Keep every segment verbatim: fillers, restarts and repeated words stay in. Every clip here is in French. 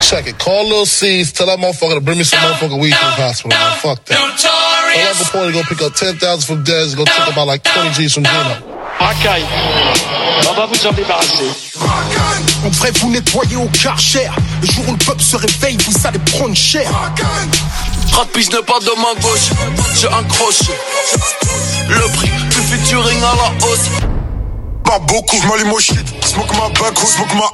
check it. Call Lil C's, tell that motherfucker to bring me some motherfucking weed to the hospital, man. Fuck that. Tell Uncle Porter to go pick up ten thousand from Dez, go take about like twenty G's from Gino. Racaille, on va vous en débarrasser. On devrait vous nettoyer au Karcher. Le jour où le peuple se réveille, vous allez prendre cher. Rapide ne pas de main gauche, j'ai un crochet. Le prix du featuring à la hausse. Pas beaucoup, j'm'allume au shit. Smoke ma back, smoke ma.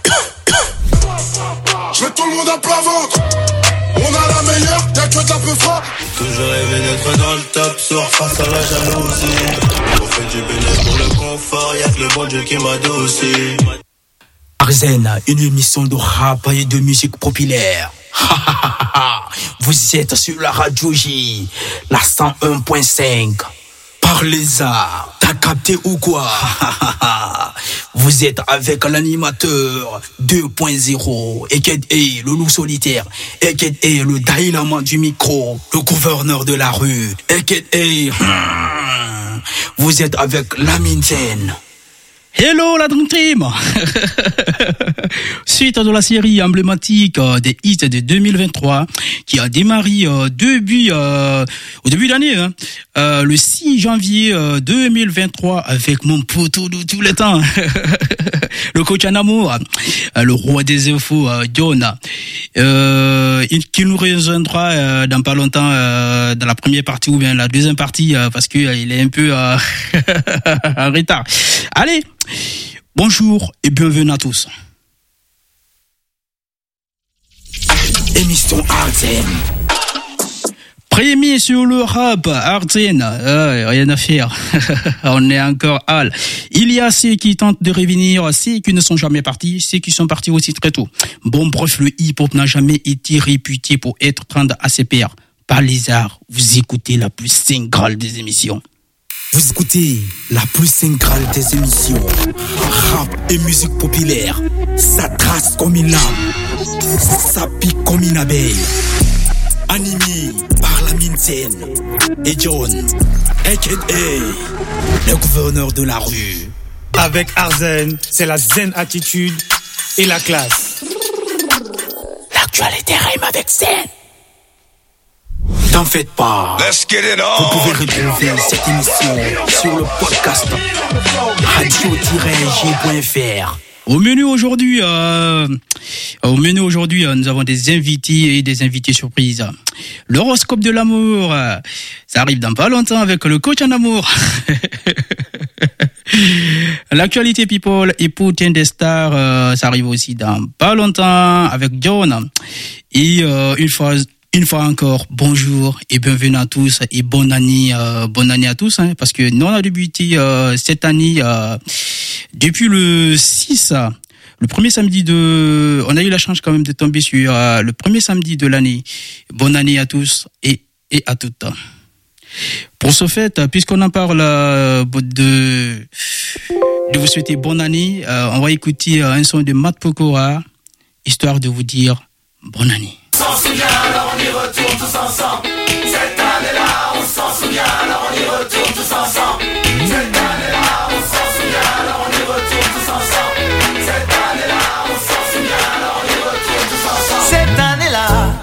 J'mets tout le monde à plat ventre. On a la meilleure, y'a que de la peu fort. Toujours rêvé d'être dans le top, sort face à la jalousie. On fait du bénéfice pour le confort, y'a que le bon Dieu qui m'adoucit. Arzen, une émission de rap et de musique populaire. Vous êtes sur la radio J, la cent un point cinq. Parlez-ça, t'as capté ou quoi? Vous êtes avec l'animateur deux point zéro, et qui est le loup solitaire, et qui est le dynamo du micro, le gouverneur de la rue, et qui est... Vous êtes avec Lamine Zen. Hello la Dream Team. Suite de la série emblématique des hits de deux mille vingt-trois qui a démarré euh, début, euh, au début d'année, hein, euh, le six janvier euh, deux mille vingt-trois avec mon poteau de tous les temps, le coach en amour, euh, le roi des infos, euh, John, euh, qui nous rejoindra euh, dans pas longtemps euh, dans la première partie ou bien la deuxième partie euh, parce que euh, il est un peu euh, en retard. Allez, bonjour et bienvenue à tous. Émission Arzen. Premier sur le rap, Arzen, euh, rien à faire. On est encore hal. Il y a ceux qui tentent de revenir, ceux qui ne sont jamais partis, ceux qui sont partis aussi très tôt. Bon, bref, le hip-hop n'a jamais été réputé pour être prendre à ses pairs. Par les arts, vous écoutez la plus cingrale des émissions. Vous écoutez la plus cingrale des émissions. Rap et musique populaire. Ça trace comme une lame. Ça pique comme une abeille. Animé par Lamine Zen et John, a k a le gouverneur de la rue. Avec Arzen, c'est la zen attitude et la classe. L'actualité rime avec zen. T'en faites pas. Let's get it on. Vous pouvez retrouver cette émission sur le podcast radio tiret j point f r. Au menu aujourd'hui, euh, au menu aujourd'hui, euh, nous avons des invités et des invités surprises. L'horoscope de l'amour, euh, ça arrive dans pas longtemps avec le coach en amour. L'actualité people et Poutine des stars, euh, ça arrive aussi dans pas longtemps avec John. Et euh, une fois. Une fois encore, bonjour et bienvenue à tous et bonne année, euh, bonne année à tous, hein, parce que nous on a débuté euh, cette année euh, depuis le six, le premier samedi de, on a eu la chance quand même de tomber sur euh, le premier samedi de l'année. Bonne année à tous et et à toutes. Pour ce fait, puisqu'on en parle euh, de de vous souhaiter bonne année, euh, on va écouter euh, un son de Matt Pokora, histoire de vous dire bonne année. On s'en souvient, alors on y retourne tous ensemble. Cette année-là, on s'en souvient, alors on y retourne tous ensemble. Cette année-là, on s'en souvient, alors on y retourne tous ensemble. Cette année-là, on s'en souvient, alors on y retourne tous ensemble. Cette année-là,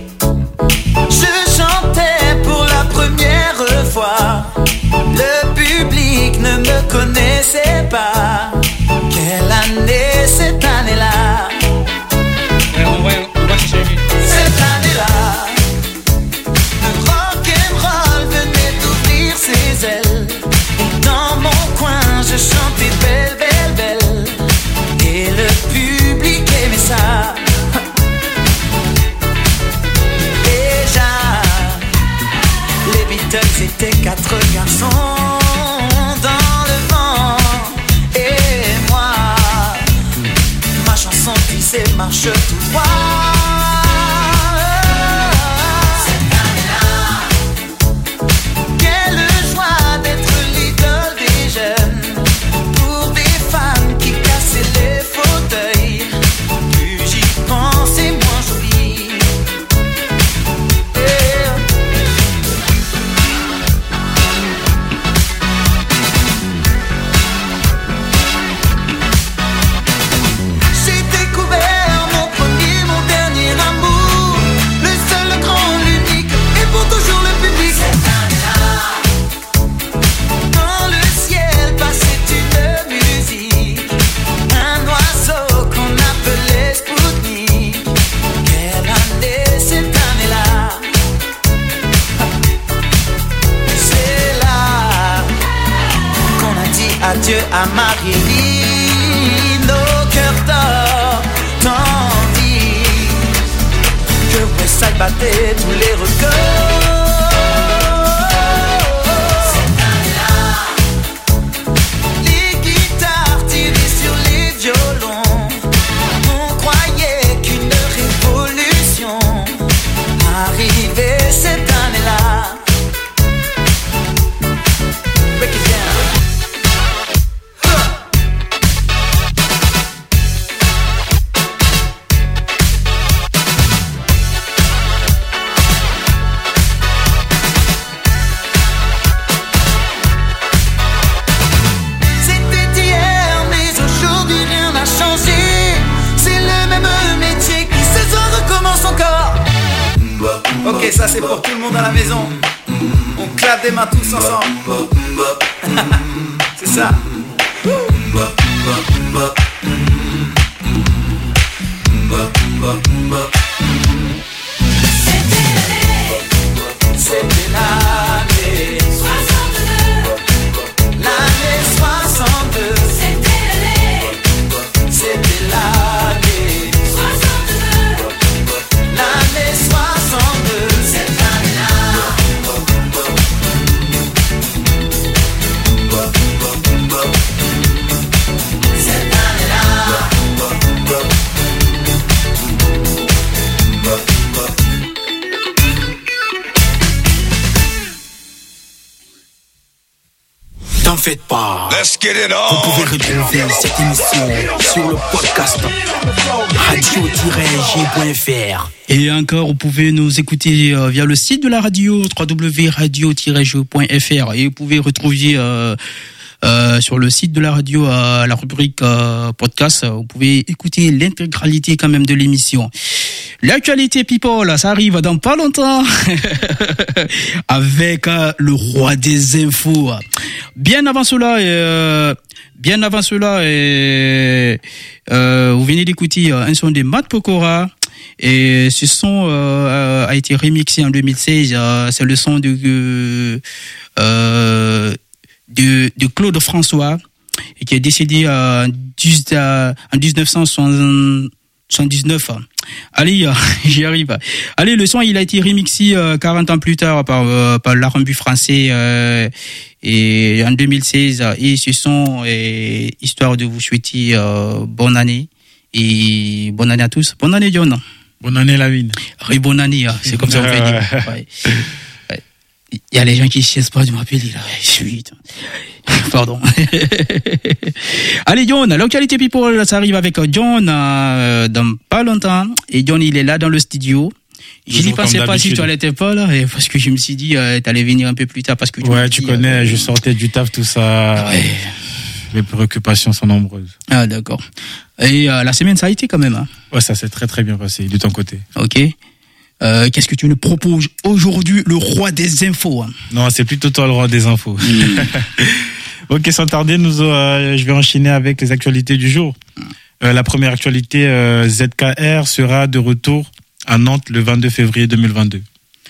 je chantais pour la première fois. Le public ne me connaissait pas. Quelle année cette année-là? Ouais, on va, on va chercher. Cette année-là, le rock'n'roll venait d'ouvrir ses ailes. Et dans mon coin, je chantais belle, belle, belle. Et le public aimait ça. Déjà, les Beatles étaient quatre garçons dans le vent. Et moi, ma chanson glissait marche tout droit. J'ai découvert mon premier modèle. Dieu a marié nos cœurs d'or, tandis que Westside battait tous les records. Arrivé cette année-là. Break it down. C'était hier, mais aujourd'hui rien n'a changé. C'est le même métier qui ce soir recommence encore. Ok, ça c'est pour tout le monde à la maison. On claque des mains tous ensemble. C'est ça. C'était l'année soixante-deux. L'année soixante-deux. C'était l'année. C'était l'année soixante-deux. L'année soixante-deux. Cette année-là. Cette année-là. T'en faites pas. Let's get it on. Vous pouvez retrouver cette émission sur le podcast radio tiret g point f r. Et encore, vous pouvez nous écouter euh, via le site de la radio, w w w point radio tiret g point f r. Et vous pouvez retrouver euh, euh, sur le site de la radio euh, la rubrique euh, podcast. Vous pouvez écouter l'intégralité quand même de l'émission. L'actualité people, ça arrive dans pas longtemps avec euh, le roi des infos. Bien avant cela, euh, bien avant cela, euh, euh, vous venez d'écouter un son de Matt Pokora. Et ce son euh, a été remixé en deux mille seize. Euh, c'est le son de euh, de, de Claude François, et qui est décédé euh, en dix-neuf cent soixante-dix-neuf. Allez, euh, j'y arrive. Allez, le son, il a été remixé euh, quarante ans plus tard par, euh, par l'R&B français euh, et en deux mille seize. Et ce son est histoire de vous souhaiter euh, bonne année. Et bonne année à tous. Bonne année, John. Bonne année, Lavine. Oui, bonne année, hein. C'est comme ça qu'on fait dire. Ouais. Ouais. Il y a les gens qui ne cessent pas de m'appeler là. Suite. Pardon. Allez, John, l'actualité people, ça arrive avec John euh, dans pas longtemps. Et John, il est là dans le studio. Je n'y pensais pas si tu n'étais pas là, et parce que je me suis dit, euh, tu allais venir un peu plus tard. Parce que tu ouais, tu dit, connais, euh, je sortais du taf, tout ça. Ouais. Les préoccupations sont nombreuses. Ah, d'accord. Et euh, la semaine, ça a été quand même. Hein. Ouais, ça s'est très très bien passé, de ton côté. Ok. Euh, qu'est-ce que tu nous proposes aujourd'hui, le roi des infos? Hein? Non, c'est plutôt toi le roi des infos. Mmh. Ok, sans tarder, nous, euh, je vais enchaîner avec les actualités du jour. Euh, la première actualité, euh, Z K R sera de retour à Nantes le vingt-deux février deux mille vingt-deux.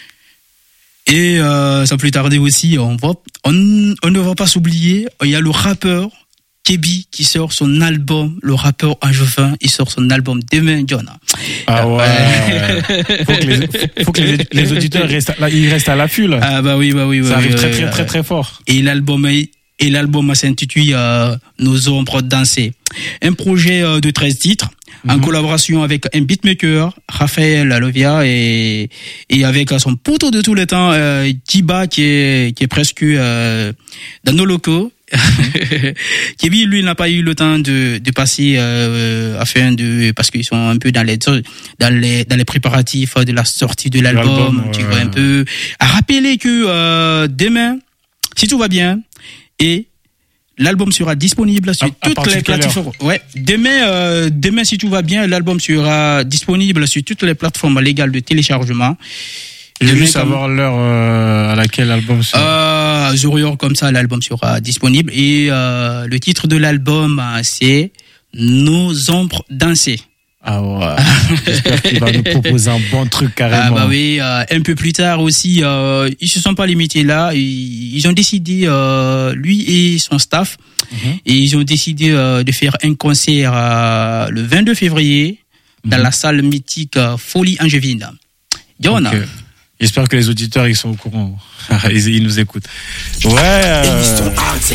Et euh, sans plus tarder aussi, on, va, on, on ne va pas s'oublier, il y a le rappeur Kebi qui sort son album, le rappeur angevin, il sort son album demain, John. Ah ouais. faut que les, faut, faut que les, les auditeurs restent, là, ils restent à l'affût là. Ah bah oui, bah oui. Ça bah, arrive oui, très, oui, très, oui, très, très fort. Et l'album, et l'album s'intitule euh, Nos ombres dansées. Un projet euh, de treize titres. En mm-hmm. collaboration avec un beatmaker, Raphaël Lovia, et, et avec son poteau de tous les temps, euh, Tiba, qui est, qui est presque euh, dans nos locaux. Mm-hmm. Kebi, lui, n'a pas eu le temps de, de passer euh, afin de, parce qu'ils sont un peu dans les, dans les, dans les préparatifs de la sortie de l'album. l'album tu ouais. vois un peu. À rappeler que euh, demain, si tout va bien, et l'album sera disponible sur à, toutes à les plateformes. Ouais, demain, euh, demain, si tout va bien, l'album sera disponible sur toutes les plateformes légales de téléchargement. Je veux juste savoir l'heure euh, à laquelle l'album sera. Euh, zéro heure comme ça, l'album sera disponible. Et euh, le titre de l'album, c'est Nos ombres dansées. Ah ouais. J'espère qu'il va nous proposer un bon truc carrément. Ah bah oui, euh, un peu plus tard aussi, euh, ils se sont pas limités là. Ils, ils ont décidé, euh, lui et son staff, mm-hmm. et ils ont décidé euh, de faire un concert euh, le vingt-deux février mm-hmm. dans la salle mythique euh, Folie Angevine. John. Okay. J'espère que les auditeurs ils sont au courant. ils, ils nous écoutent. Ouais. Euh...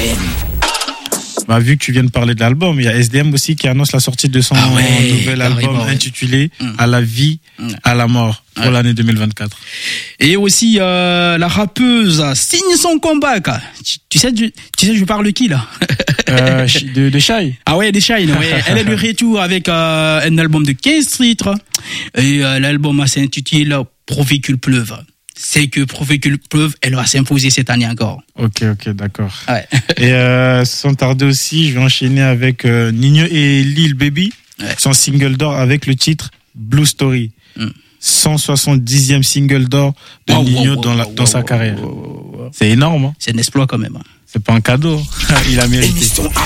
Bah, vu que tu viens de parler de l'album, il y a S D M aussi qui annonce la sortie de son ah ouais, nouvel album ouais. intitulé mmh. À la vie, mmh. à la mort pour ouais. l'année deux mille vingt-quatre. Et aussi euh, la rappeuse signe son comeback. Tu, tu sais, tu, tu sais, je parle de qui là euh, De, de Shai. Ah ouais, de Shai. Ouais. Elle est de retour avec euh, un album de quinze titres et euh, l'album s'intitule Profit qu'il pleuve. C'est que Profit qu'il pleuve, elle va s'imposer cette année encore. Ok, ok, d'accord. Ouais. Et euh, sans tarder aussi, je vais enchaîner avec euh, Ninho et Lil Baby, ouais. son single d'or avec le titre Blue Story. Mm. cent soixante-dixième single d'or de wow, Ninho wow, dans, la, wow, dans wow, sa carrière. Wow, wow, wow. C'est énorme. Hein. C'est un exploit quand même. C'est pas un cadeau. Il a mérité.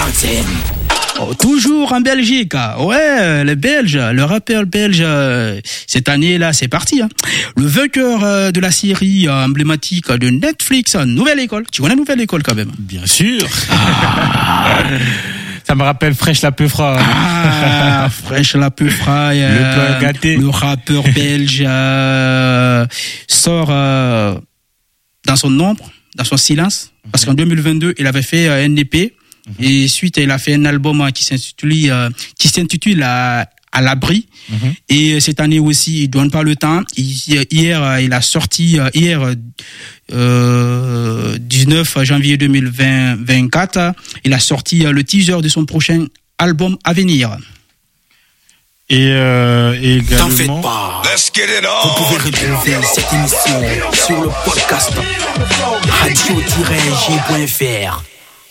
Oh, toujours en Belgique, ouais, les Belges, le rappeur belge, cette année-là, c'est parti. Hein. Le vainqueur de la série emblématique de Netflix, Nouvelle École. Tu connais Nouvelle École quand même? Bien sûr. Ah. Ça me rappelle Fresh la Peufra. Ah, Fresh la Peufra. Le plan gâté. Le rappeur belge euh, sort euh, dans son ombre, dans son silence, parce qu'en deux mille vingt-deux, il avait fait un E P. Mm-hmm. Et suite, il a fait un album qui s'intitule, euh, qui s'intitule à, à l'abri. Mm-hmm. Et cette année aussi, il donne pas le temps. Il, hier, il a sorti, hier, euh, dix-neuf janvier deux mille vingt-quatre, il a sorti le teaser de son prochain album à venir. Et, euh, et également... T'en faites pas. Vous pouvez retrouver cette émission sur le podcast radio tiret g point f r.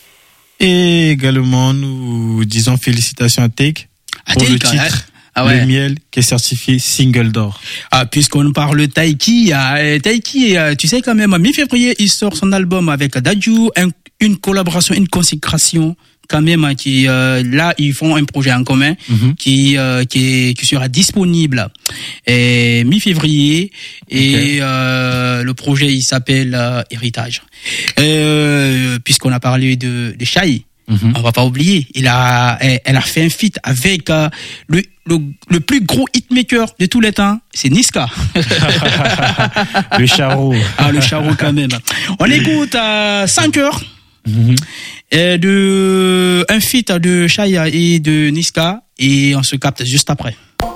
Et également, nous disons félicitations à Take à pour Take, le titre hein? Ah ouais. Le Miel, qui est certifié single d'or. Ah, puisqu'on parle de Taiki, euh, Taiki, euh, tu sais quand même, mi-février, il sort son album avec Dadju, un, une collaboration, une consécration quand même, qui euh, là ils font un projet en commun mm-hmm. qui euh, qui, est, qui sera disponible et mi-février et okay. euh, le projet il s'appelle euh, Héritage. Euh, puisqu'on a parlé de de Shai, mm-hmm. on va pas oublier, il a elle, elle a fait un feat avec euh, le, le le plus gros hitmaker de tous les temps, c'est Niska. Le charreau. Ah, le charreau quand même. On écoute à cinq heures. Mm-hmm. Et de un feat de Shai et de Niska et on se capte juste après.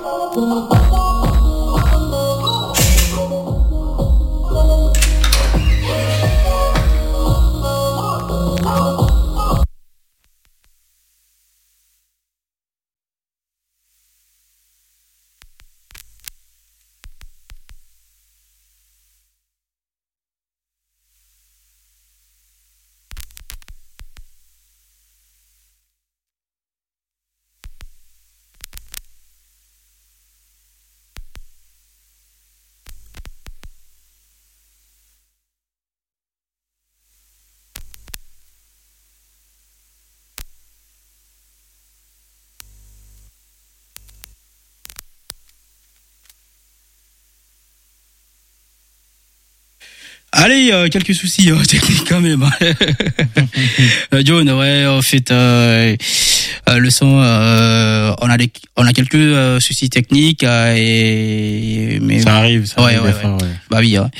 Allez, euh, quelques soucis euh, techniques quand même. euh, John, ouais, en fait, euh, euh, le son, euh, on a des, on a quelques euh, soucis techniques euh, et mais ça arrive, ça ouais, arrive. Ouais, fois, ouais. ouais. Bah oui. Ouais.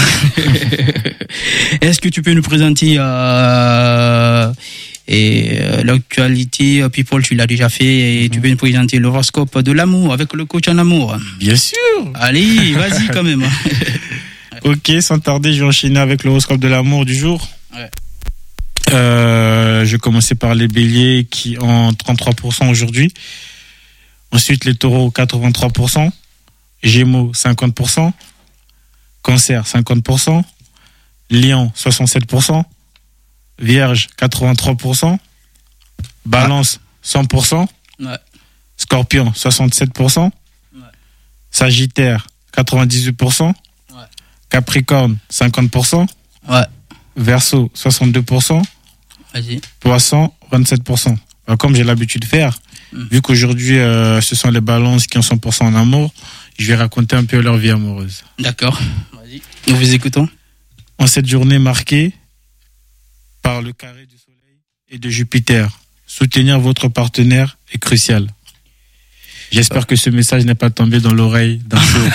Est-ce que tu peux nous présenter euh, et euh, l'actualité People, tu l'as déjà fait et mm-hmm. tu peux nous présenter l'horoscope de l'amour avec le coach en amour? Bien sûr. Allez, vas-y quand même. Ok, sans tarder, je vais enchaîner avec l'horoscope de l'amour du jour. Ouais. Euh, je vais commencer par les béliers qui ont trente-trois pour cent aujourd'hui. Ensuite, les taureaux, quatre-vingt-trois pour cent. Gémeaux, cinquante pour cent. Cancer, cinquante pour cent. Lion, soixante-sept pour cent. Vierge, quatre-vingt-trois pour cent. Balance, cent pour cent. Ouais. Scorpion, soixante-sept pour cent. Ouais. Sagittaire, quatre-vingt-dix-huit pour cent. Capricorne, cinquante pour cent. Ouais. Verseau, soixante-deux pour cent. Vas-y. Poisson, vingt-sept pour cent. Comme j'ai l'habitude de faire, Mmh. Vu qu'aujourd'hui, euh, ce sont les balances qui ont cent pour cent en amour, je vais raconter un peu leur vie amoureuse. D'accord. Vas-y. Nous vous écoutons. En cette journée marquée par le carré du Soleil et de Jupiter, soutenir votre partenaire est crucial. J'espère que ce message n'est pas tombé dans l'oreille d'un sourd.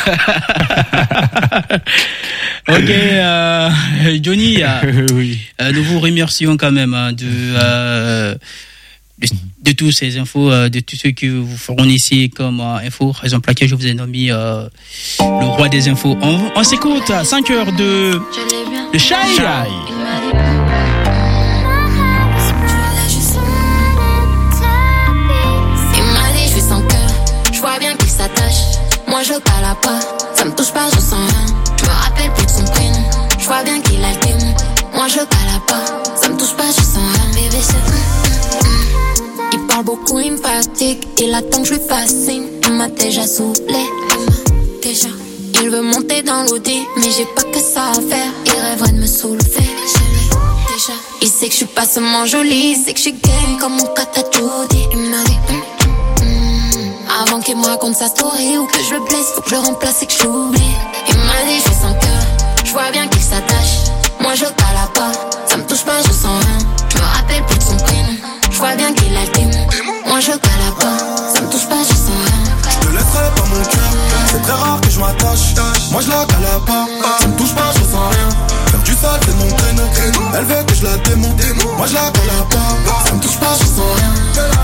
Ok, euh, Johnny, euh, oui. euh, nous vous remercions quand même hein, de, euh, de, de toutes ces infos, euh, de tout ce que vous fournissez comme euh, infos, raison pour laquelle je vous ai nommé euh, le roi des infos. On, on s'écoute à cinq heures de, de Shai. Shai. Moi je cala pas, ça me touche pas, je sens rien. Je me rappelle plus de son prénom, je vois bien qu'il a le démon. Moi je cala pas, ça me touche pas, je sens rien. Bébé c'est mm, mm. Il parle beaucoup, il me fatigue. Il attend que je lui fasse signe. Il m'a déjà saoulé, déjà. Il veut monter dans l'audi, mais j'ai pas que ça à faire. Il rêverait de me soulever, déjà. Il sait que je suis pas seulement jolie, il sait que je suis game comme mon kata Judy. Il m'a dit mm. Avant qu'il me raconte sa story ou que je le blesse, faut que je le remplace et que je l'oublie. Il m'a dit je fais sans cœur, je vois bien qu'il s'attache. Moi je cala pas, ça me touche pas, je sens rien. Je me rappelle plus de son prénom, je vois bien qu'il a le démon. Moi je cala pas, ça me touche pas, je sens rien. Je te laisserai pas mon cœur, c'est très rare que je m'attache. Moi je la cala pas, ça me touche pas, je sens rien. Faire du sale c'est mon créneau, elle veut que je la démonte. Moi je la cala pas, ça me touche pas, je sens rien.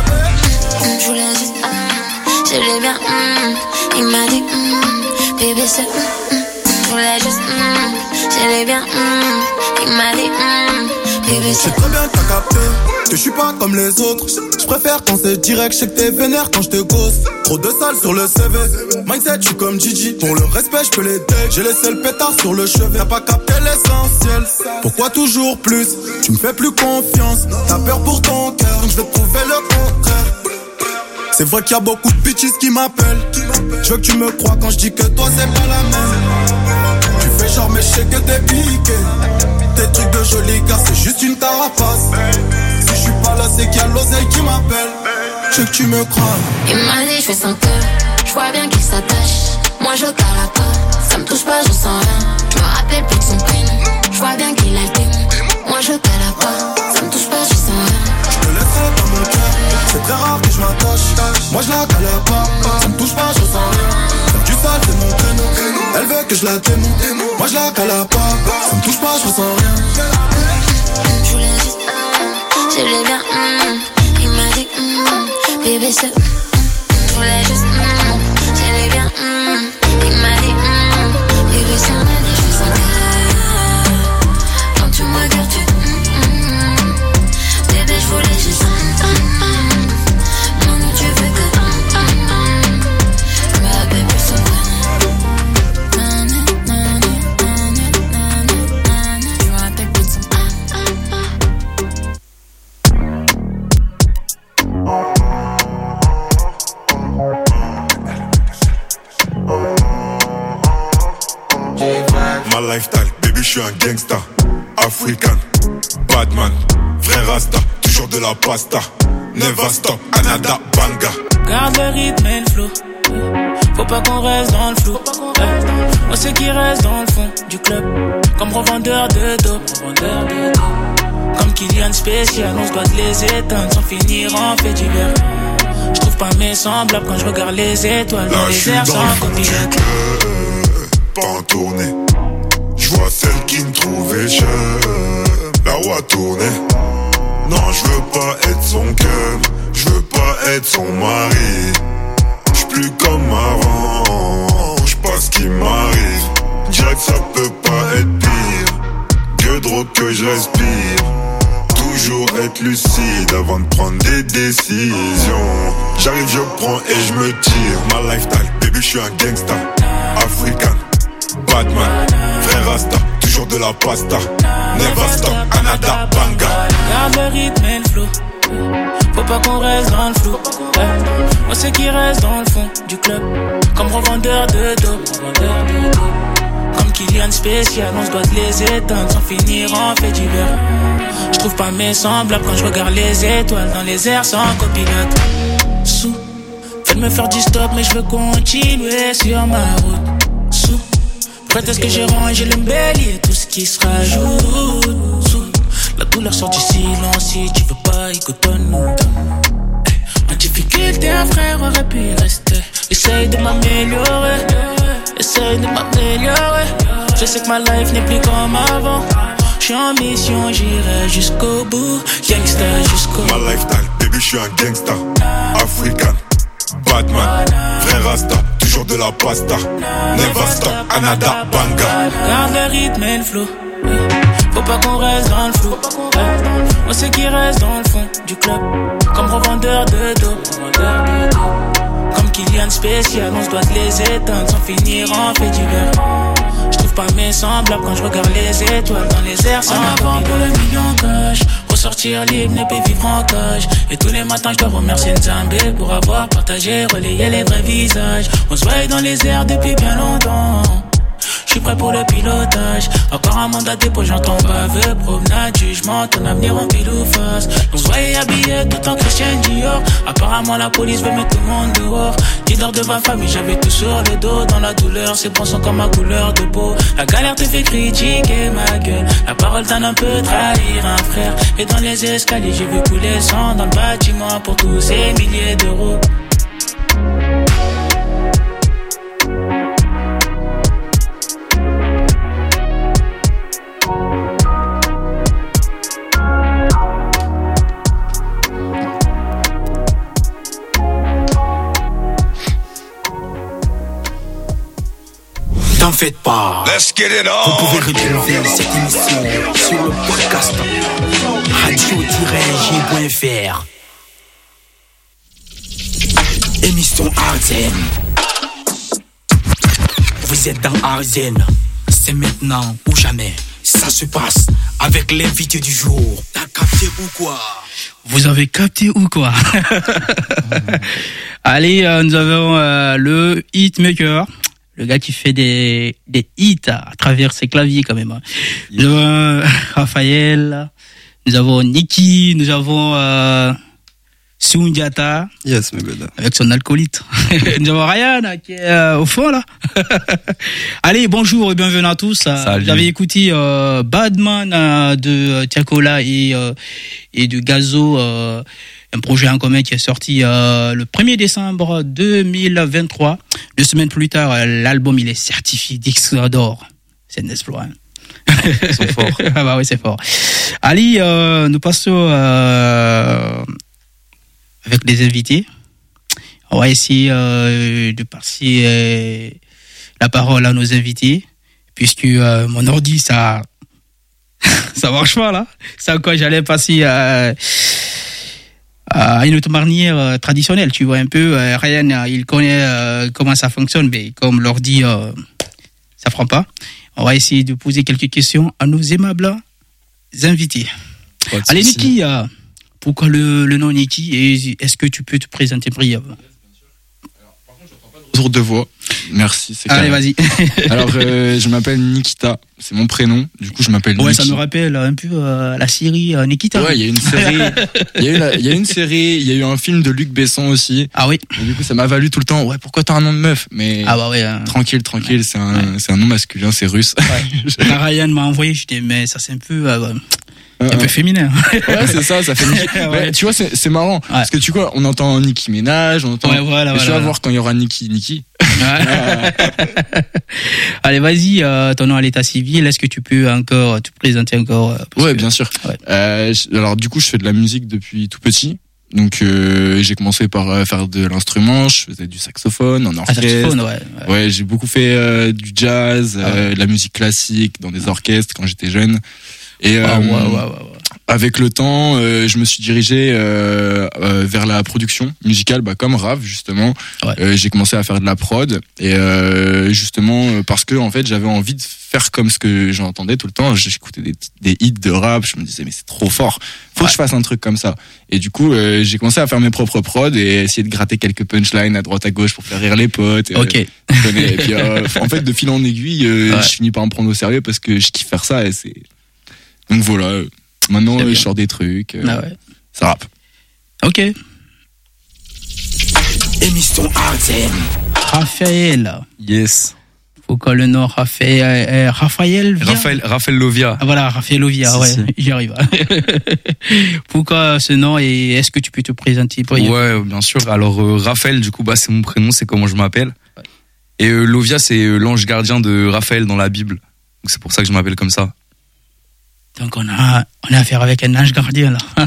Je voulais juste je l'ai bien, mm, il m'a dit, mm, bébé c'est, mm, mm, je voulais juste, mm, je l'ai bien, mm, il m'a dit, mm, bébé c'est. Je sais très bien que t'as capté, que je suis pas comme les autres. Je préfère quand c'est direct, je sais que t'es vénère quand je te gosse. Trop de sale sur le C V, mindset je suis comme Gigi. Pour le respect je peux les take, j'ai laissé le pétard sur le chevet. T'as pas capté l'essentiel, pourquoi toujours plus? Tu me fais plus confiance, t'as peur pour ton cœur, je vais te prouver le contraire. C'est vrai qu'il y a beaucoup de bitches qui m'appellent. Je veux que tu me crois quand je dis que toi c'est pas la même. Tu fais genre mais je sais que t'es piqué. Tes trucs de joli car c'est juste une carapace. Si je suis pas là c'est qu'il y a l'oseille qui m'appelle. Je veux que tu me crois. Il m'a dit je fais sans cœur, je vois bien qu'il s'attache. Moi je cala pas, ça me touche pas, je sens rien. Je me rappelle plus de son prénom, je vois bien qu'il a le démon. Moi je cala pas, ça me touche pas, je sens rien. Je te laisserai pas mon cœur, c'est très rare que je m'attache. Moi je la cala pas, ça me touche pas, je sens rien. Faire du sale c'est mon créneau, elle veut que je la démonte. Moi je la cala pas, ça me touche pas, je sens rien. Je voulais juste, je l'ai bien, mm, il m'a dit, mm, bébé c'est, mm, je voulais juste, mm, je l'ai bien, mm, il m'a dit, mm, bébé c'est, on a dit je fais sans cœur. Quand tu me regardes tu, mm, mm, bébé je voulais juste, mm, mm, non non tu veux que, mm, mm, je me rappelle plus son prénom. Je me rappelle plus de son My lifestyle, baby, je suis un gangsta, african, badman, vrai rasta, toujours de la pasta, never stop, anada, banga. Garde le rythme et le flow, faut pas qu'on reste dans le flou. On sait qui reste dans le fond du club, comme revendeur de dope, comme Kylian spécial, on se doit de les éteindre sans finir en fait divers. Je trouve pas mes semblables quand je regarde les étoiles dans les airs sans copilote. Pas en tournée, je vois celle qui me trouvait chère, la roue a tourné. Non, je veux pas être son cœur, je veux pas être son mari. J'suis plus comme avant, j'pas ce qui m'arrive. Dirais que ça peut pas être pire, que drogue que je respire. Toujours être lucide avant de prendre des décisions. J'arrive, je prends et je me tire. Ma lifestyle, baby, je suis un gangsta, african, badman, frère Rasta, toujours de la pasta, never stop, anada, banga. Garde le rythme et le flow, faut pas qu'on reste dans le flou. On sait qui reste dans le fond du club, comme revendeur de dope, comme Kylian spécial, on se doit de les éteindre sans finir en fait divers. Je trouve pas mes semblables quand je regarde les étoiles dans les airs sans copilote. Sous, faites me faire du stop, mais je veux continuer sur ma route. Sous, prête à ce que j'ai rangé le bélier, tout ce qui se rajoute. Sous, la douleur sort du silence, si tu veux pas, écoute-nous. En difficulté, un frère aurait pu rester. Essaye de m'améliorer, essaye de m'améliorer. Je sais que ma life n'est plus comme avant. J'suis en mission, j'irai jusqu'au bout. Gangsta jusqu'au bout. Ma lifestyle, baby, j'suis un gangsta. African, Batman, frère Rasta, toujours de la pasta. Never stop, Anada, Banga. Garde le rythme et le flow. Faut pas qu'on reste dans le flou. On sait qui reste dans le fond du club. Comme revendeur de dos. Comme Kylian spécial, on se doit les éteindre sans finir en fait divers. Je trouve pas mes semblables quand je regarde les étoiles dans les airs. En avant pour le million cash, ressortir libre, ne pas vivre en cage. Et tous les matins je dois remercier Nzambé pour avoir partagé, relayé les vrais visages. On se voit dans les airs depuis bien longtemps. Je suis prêt pour le pilotage. Encore un mandat dépôt, j'entends baveux. Promenade, jugement, ton avenir en pile ou face. On se voyait habillé tout en Christian Dior. Apparemment la police veut mettre tout le monde dehors. Leader de ma famille, j'avais tout sur le dos. Dans la douleur, c'est pensant comme ma couleur de peau. La galère te fait critiquer ma gueule. La parole t'en un peu trahir un frère. Et dans les escaliers, j'ai vu couler le sang dans le bâtiment pour tous ces milliers d'euros. T'en faites pas. Let's get it on. Vous pouvez retrouver cette émission sur le podcast radio tiret j point f r. Émission Arzen. Vous êtes dans Arzen. C'est maintenant ou jamais. Ça se passe avec l'invité du jour. T'as capté ou quoi? Vous avez capté ou quoi? Allez, euh, nous avons euh, le hitmaker. Le gars qui fait des, des hits à travers ses claviers quand même. Nous avons euh, Raphaël, nous avons Niki, nous avons euh, Sundiata. Yes, my brother. Avec son alcoolite. Nous avons Ryan qui est euh, au fond là. Allez, bonjour et bienvenue à tous. Salut. Vous avez écouté euh, Badman euh, de Tiakola et, euh, et de Gazo. Euh, un projet en commun qui est sorti euh, le premier décembre deux mille vingt-trois. Deux semaines plus tard, l'album il est certifié disque d'or. C'est un exploit. Hein. Ils sont forts. Ah bah oui, c'est fort. Allez, euh, nous passons euh, avec les invités. On va essayer euh, de passer euh, la parole à nos invités, puisque euh, mon ordi ça ça marche pas là. C'est à quoi j'allais passer à à une autre manière euh, traditionnelle, tu vois un peu. Euh, Ryan, euh, il connaît euh, comment ça fonctionne, mais comme l'ordi, euh, ça prend pas. On va essayer de poser quelques questions à nos aimables invités. Allez, Niki, euh, pourquoi le, le nom Niki? Et est-ce que tu peux te présenter brièvement? Retour de voix. Merci. C'est Allez, vas-y. Alors, euh, je m'appelle Nikita. C'est mon prénom. Du coup, je m'appelle Ouais, Niki. ça me rappelle un peu euh, la série euh, Nikita. Ouais, il y a une série. Il y a eu la- il y a une série. Il y a eu un film de Luc Besson aussi. Ah oui. Et du coup, ça m'a valu tout le temps. Ouais, pourquoi t'as un nom de meuf? Mais Ah bah ouais. hein. tranquille, tranquille. C'est un, c'est un nom masculin. C'est russe. Quand Ryan m'a envoyé, je dis mais ça c'est un peu, euh, un Ouais, peu ouais. féminin. Ouais, c'est ça, ça fait Nicki. Ouais. Ouais, tu vois, c'est, c'est marrant. Parce que tu vois, on entend Nicki Minaj, on entend. Ouais, voilà, Mais tu vas voilà. voir quand il y aura Nicki, Nicki. Allez, vas-y, euh, ton nom à l'état civil, est-ce que tu peux encore te présenter encore? euh, parce Ouais, que- bien sûr. Ouais. Euh, je- alors, du coup, je fais de la musique depuis tout petit. Donc, euh, j'ai commencé par euh, faire de l'instrument. Je faisais du saxophone en Ah, orchestre. saxophone, ouais. ouais. Ouais, j'ai beaucoup fait euh, du jazz, Ah euh, ouais. de la musique classique dans des orchestres quand j'étais jeune. Et euh, Ah, ouais, ouais, ouais, ouais. avec le temps, euh, je me suis dirigé euh, euh, vers la production musicale, bah, comme Rav justement. Ouais. Euh, j'ai commencé à faire de la prod et euh, justement euh, parce que en fait j'avais envie de faire comme ce que j'entendais tout le temps. J'écoutais des, des hits de rap, je me disais mais c'est trop fort, faut Ouais. que je fasse un truc comme ça. Et du coup euh, j'ai commencé à faire mes propres prods et essayer de gratter quelques punchlines à droite à gauche pour faire rire les potes. Ok. Euh, tu connais. Et puis euh, en fait de fil en aiguille, euh, Ouais. je finis par me prendre au sérieux parce que je kiffe faire ça et c'est donc voilà. Maintenant C'est euh, bien. je sors des trucs, euh, Ah ouais. ça rappe. Ok. Émission Arden. Raphaël. Yes. Pourquoi le nom Raphaël, euh, Raphaël vient Raphaël, Raphaël Lovia. Ah, voilà, Raphaël Lovia, Si, ouais, si. j'y arrive. Pourquoi ce nom et est-ce que tu peux te présenter pour Ouais, bien sûr. Alors, euh, Raphaël, du coup, bah, c'est mon prénom, c'est comment je m'appelle. Et euh, Lovia, c'est euh, l'ange gardien de Raphaël dans la Bible. Donc, c'est pour ça que je m'appelle comme ça. Donc, on a, on a affaire avec un ange gardien, là.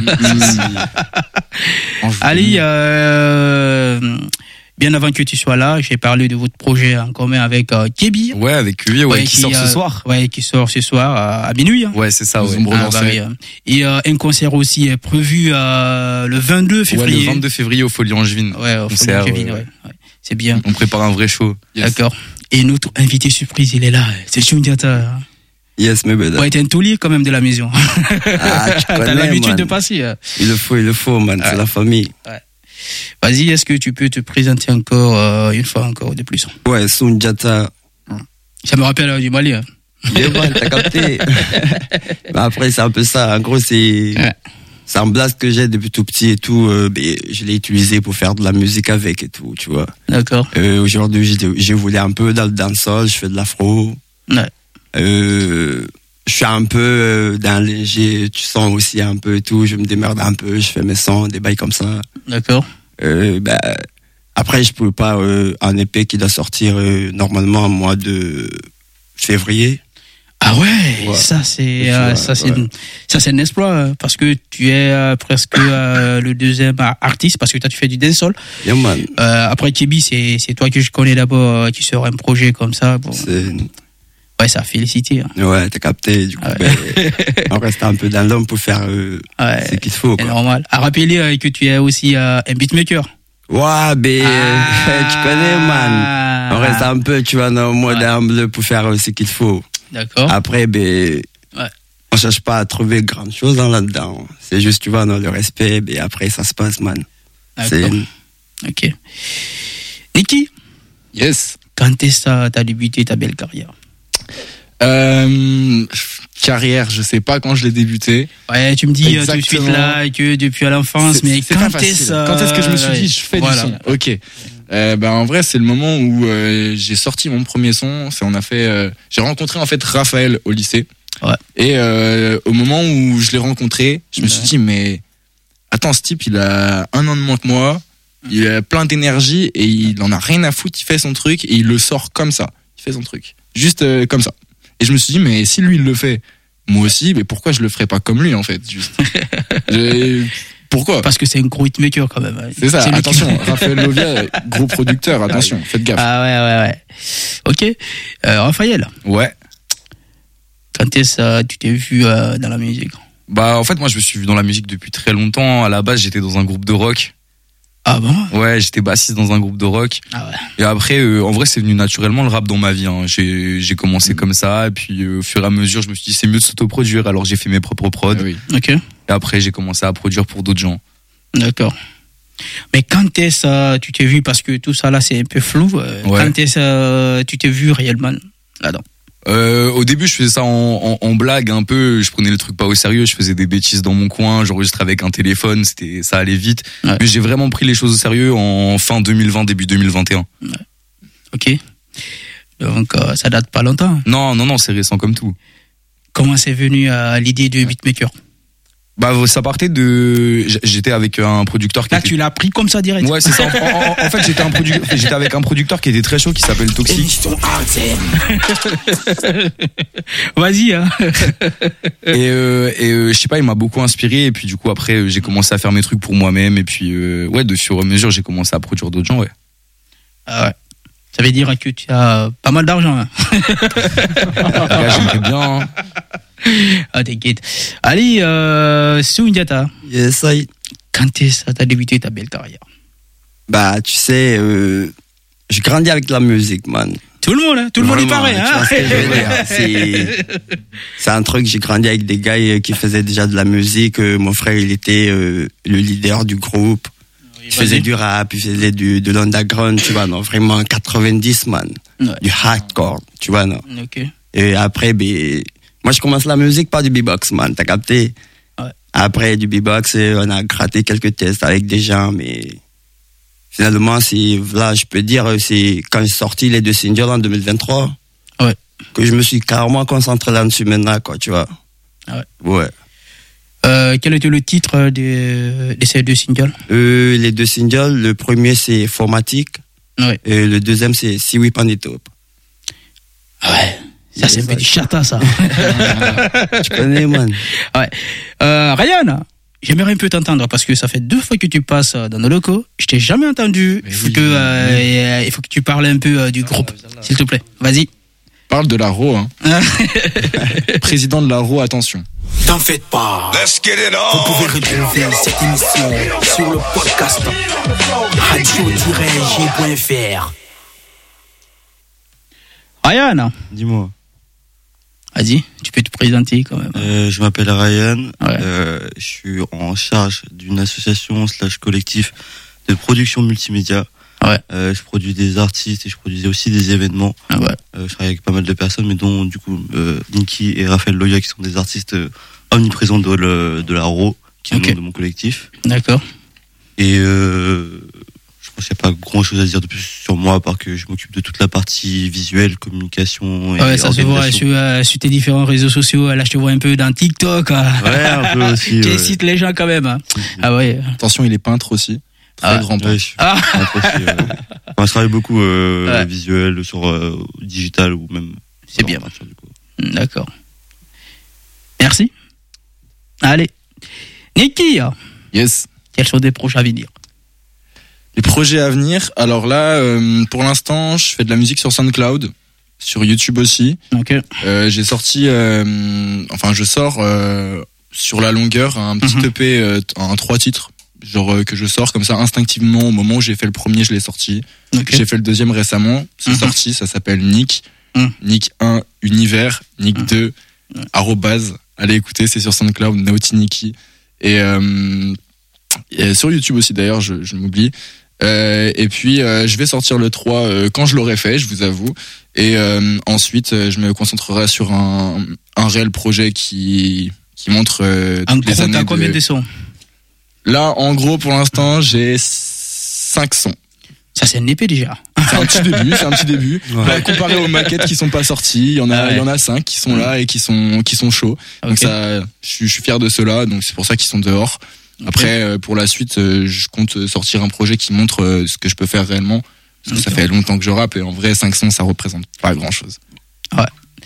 Ali, euh, bien avant que tu sois là, j'ai parlé de votre projet en commun avec euh, Kébi. Ouais, avec Kébi, ouais, qui, sort euh, ce soir. Ouais, qui sort ce soir euh, à minuit. Hein. Ouais, c'est ça, ouais. Ah, bah, oui, hein. Et euh, un concert aussi est prévu euh, le vingt-deux février. Ouais, le vingt-deux février au Folie Angevine. Ouais, au Folie Angevine, ouais. ouais. C'est bien. On prépare un vrai show. Yes. D'accord. Et notre invité surprise, il est là. C'est Chundiata. Yes, mais ben. Ouais, t'es un taulier quand même de la maison. Ah, tu connais, t'as l'habitude man. de passer. Hein. Il le faut, il le faut, man. Ouais. C'est la famille. Ouais. Vas-y, est-ce que tu peux te présenter encore euh, une fois encore de plus? Ouais, Sundiata. Ça me rappelle euh, du Mali. Hein. Yeah, man, t'as capté. Bah, après, c'est un peu ça. En gros, c'est ouais. c'est un blast que j'ai depuis tout petit et tout. Euh, je l'ai utilisé pour faire de la musique avec et tout, tu vois. D'accord. Euh, aujourd'hui, j'ai, j'ai voulu un peu dans le dancehall. Je fais de l'afro. Ouais. Euh, je suis un peu euh, dans léger, tu sens aussi un peu et tout, je me démerde un peu, je fais mes sons, des bails comme ça. D'accord. Euh, bah, après, je peux pas, euh, un E P qui doit sortir euh, normalement au mois de février. Ah ouais, ouais. ça c'est euh, ça c'est ouais. ça c'est un exploit parce que tu es euh, presque euh, le deuxième artiste parce que toi tu fais du dancehall. Yeah, man. Euh, après Kébi, c'est c'est toi que je connais d'abord qui sort un projet comme ça. Bon. C'est... Ouais, ça a félicité. Hein. Ouais, t'as capté. Du coup, ouais. ben, on reste un peu dans l'homme pour faire euh, ouais, ce qu'il faut. C'est quoi. normal. À rappeler euh, que tu es aussi euh, un beatmaker. Ouais, ben, ah, tu connais, man. On reste un peu, tu vois, dans le mode ouais. humble pour faire euh, ce qu'il faut. D'accord. Après, ben, ouais. on cherche pas à trouver grand chose hein, là-dedans. C'est juste, tu vois, dans le respect, ben, après, ça se passe, man. D'accord. C'est... Ok. Niki? Yes. Quand est-ce que t'as débuté ta belle carrière? Euh, carrière, je sais pas quand je l'ai débuté. Ouais, tu me dis Exactement. tout de suite là que depuis à l'enfance, c'est, mais c'est quand est-ce Quand est-ce que je me suis dit je fais voilà. du son? Ok. Euh, ben en vrai, c'est le moment où euh, j'ai sorti mon premier son. C'est on a fait. Euh, j'ai rencontré en fait Raphaël au lycée. Ouais. Et euh, au moment où je l'ai rencontré, je me ouais. suis dit mais attends, ce type il a un an de moins que moi. Il a plein d'énergie et il en a rien à foutre. Il fait son truc et il le sort comme ça. Il fait son truc, juste euh, comme ça. Et je me suis dit, mais si lui il le fait, moi aussi, mais pourquoi je le ferais pas comme lui en fait, juste. J'ai... Pourquoi? Parce que c'est un gros hitmaker quand même. C'est ça, c'est attention, qui... Raphaël Lovia, gros producteur, attention, faites gaffe. Ah ouais, ouais, ouais. Ok. Euh, Raphaël. Ouais. Quand est-ce que tu t'es vu euh, dans la musique? Bah en fait, moi je me suis vu dans la musique depuis très longtemps. À la base, j'étais dans un groupe de rock. Ah bon? Ouais, j'étais bassiste dans un groupe de rock. Ah ouais. Et après, euh, en vrai, c'est venu naturellement le rap dans ma vie. Hein. J'ai, j'ai commencé mmh. comme ça, et puis euh, au fur et à mesure, je me suis dit c'est mieux de s'autoproduire. Alors j'ai fait mes propres prods. Ah oui. Ok. Et après, j'ai commencé à produire pour d'autres gens. D'accord. Mais quand est-ce que tu t'es vu, parce que tout ça là, c'est un peu flou. Euh, ouais. Quand est-ce que tu t'es vu réellement là-dedans? Euh, au début, je faisais ça en, en, en blague un peu. Je prenais le truc pas au sérieux. Je faisais des bêtises dans mon coin. J'enregistrais avec un téléphone. C'était, ça allait vite. Ouais. Mais j'ai vraiment pris les choses au sérieux en fin deux mille vingt, début deux mille vingt et un. Ouais. Ok. Donc euh, ça date pas longtemps. Non, non, non, c'est récent comme tout. Comment c'est venu à l'idée de beatmaker? Bah ça partait de j'étais avec un producteur qui là était... tu l'as pris comme ça direct. Ouais, c'est ça. En, en, en fait, j'étais un producteur j'étais avec un producteur qui était très chaud qui s'appelle Toxic. Vas-y hein. Et euh, et euh, je sais pas, il m'a beaucoup inspiré et puis du coup après euh, j'ai commencé à faire mes trucs pour moi-même et puis euh, ouais, de fur et à mesure, j'ai commencé à produire d'autres gens, ouais. Ah ouais. Ça veut dire que tu as pas mal d'argent hein. Là, j'aimerais bien. Hein. Ah, t'inquiète. Allez, euh, Sundiata. Yes, I. Quand est-ce que t'as débuté ta belle carrière? Bah, tu sais, euh, j'ai grandi avec la musique, man. Tout le monde, hein? Tout le Vraiment, monde y paraît, hein? Tu vois ce que je veux dire. C'est, c'est un truc, j'ai grandi avec des gars qui faisaient déjà de la musique. Mon frère, il était euh, le leader du groupe. Oui, il faisait du rap, il faisait du, de l'underground, tu vois, non, vraiment quatre-vingt-dix, man. Ouais. Du hardcore, tu vois, non. Ok. Et après, ben, moi, je commence la musique par du beatbox, man, t'as capté? Ouais. Après, du beatbox, on a gratté quelques tests avec des gens, mais finalement, c'est, là, je peux dire, c'est quand j'ai sorti les deux singles en deux mille vingt-trois. Ouais. Que je me suis carrément concentré là-dessus maintenant, quoi, tu vois. Ah ouais. Ouais. Euh, quel était le titre de, de ces deux singles? Euh, les deux singles, le premier c'est Formatique. Ouais. Et le deuxième c'est Si Oui Pan Top. Ouais. Ça, c'est un peu du chata, ça. Tu connais, man. Ouais. Euh, Ryan, j'aimerais un peu t'entendre parce que ça fait deux fois que tu passes dans nos locaux. Je t'ai jamais entendu. Il faut, oui, que, euh, oui. euh, il faut que tu parles un peu euh, du groupe, s'il te plaît. Vas-y. Parle de l'A R O, hein. Président de l'A R O, attention. T'en faites pas. Let's get it on. Vous pouvez retrouver cette émission sur le podcast radio tiret g point f r. Ryan. Dis-moi. Vas-y, tu peux te présenter quand même. Euh, je m'appelle Ryan. Ouais. Euh, je suis en charge d'une association slash collectif de production multimédia. Ouais. Euh, je produis des artistes et je produisais aussi des événements. Ah ouais. Euh, je travaille avec pas mal de personnes, mais dont du coup euh, Niki et Raphaël Loya qui sont des artistes euh, omniprésents de, le, de la R O R, qui okay. sont de mon collectif. D'accord. Et euh, je pense qu'il n'y a pas grand chose à dire de plus sur moi, à part que je m'occupe de toute la partie visuelle, communication et ouais, ça se voit sur, euh, sur tes différents réseaux sociaux. Là, je te vois un peu dans TikTok. Ouais, un peu aussi. Tu ouais. cites les gens quand même. Hein. Ah ouais. Attention, il est peintre aussi. Très ah, grand ouais, je suis ah. aussi, euh. Enfin, je travaille beaucoup euh, ouais. visuel, sur euh, digital ou même. C'est bien. Nature, du coup. D'accord. Merci. Allez. Niki. Yes. Quels sont des projets à venir? Les projets à venir. Alors là, euh, pour l'instant, je fais de la musique sur SoundCloud, sur YouTube aussi. Ok. Euh, j'ai sorti, euh, enfin, je sors euh, sur la longueur un petit mm-hmm. E P, euh, en trois titres. Genre euh, que je sors comme ça instinctivement au moment où j'ai fait le premier, je l'ai sorti. Okay. J'ai fait le deuxième récemment, c'est mm-hmm. sorti, ça s'appelle Nick. Mm. Nick un, Univers, Nick mm. deux, mm. arrobase. Allez écouter, c'est sur SoundCloud, Naughty Nicky. Et, euh, et sur YouTube aussi d'ailleurs, je, je m'oublie. Euh, et puis euh, je vais sortir le trois euh, quand je l'aurai fait, je vous avoue. Et euh, ensuite, euh, je me concentrerai sur un, un réel projet qui, qui montre euh, toutes les années. T'as combien de... de sons? Là, en gros, pour l'instant, j'ai cinq sons. Ça, c'est un épée déjà. C'est un petit début, c'est un petit début. Ouais. Bah, comparé aux maquettes qui sont pas sorties, il y en a, ah ouais. il y en a cinq qui sont là et qui sont, qui sont chauds. Okay. Donc ça, je suis, je suis fier de ceux-là, donc c'est pour ça qu'ils sont dehors. Okay. Après, euh, pour la suite, euh, je compte sortir un projet qui montre euh, ce que je peux faire réellement. Parce que okay. ça fait longtemps que je rappe et en vrai, cinq sons, ça représente pas grand-chose. Ouais.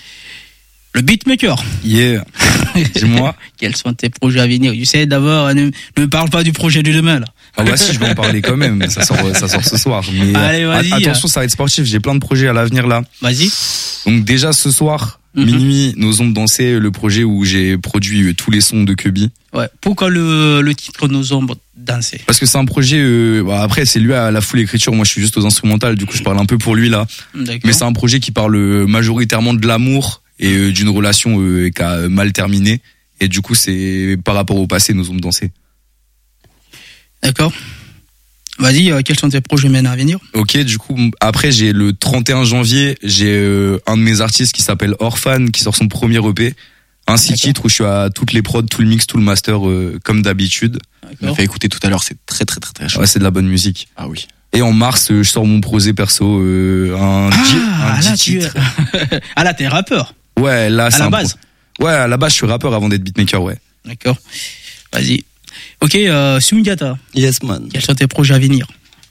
Le beatmaker. Yeah. Dis-moi. Quels sont tes projets à venir? Tu sais, d'abord, ne, ne me parle pas du projet de demain, là. Ah bah si, je vais en parler quand même. Ça sort, ça sort ce soir. Mais allez, vas-y. Attention, ça va être sportif. J'ai plein de projets à l'avenir, là. Vas-y. Donc déjà, ce soir, mm-hmm. minuit, Nos Ombres Danser, le projet où j'ai produit tous les sons de Kubi. Ouais. Pourquoi le, le titre Nos Ombres Danser? Parce que c'est un projet, euh, bah après, c'est lui à la full écriture. Moi, je suis juste aux instrumentales. Du coup, je parle un peu pour lui, là. D'accord. Mais c'est un projet qui parle majoritairement de l'amour et euh, d'une relation euh, qui a mal terminé. Et du coup, c'est par rapport au passé, Nos Ombres Danser. D'accord. Vas-y, euh, quels sont tes projets maintenant à venir? Ok, du coup, après, j'ai le trente et un janvier, j'ai euh, un de mes artistes qui s'appelle Orphan, qui sort son premier E P. Un six titres où je suis à toutes les prods, tout le mix, tout le master, euh, comme d'habitude. On m'a fait écouter tout à l'heure, c'est très très très très chaud. Ouais, c'est de la bonne musique. Ah oui. Et en mars, euh, je sors mon projet perso, euh, un ah, dix là, titres. Tu... ah là, t'es rappeur. Ouais, là, c'est à la un base. Pro... Ouais, à la base, je suis rappeur avant d'être beatmaker, ouais. D'accord. Vas-y. Ok, euh, Sumigata. Yes, man. Quels sont tes projets à venir?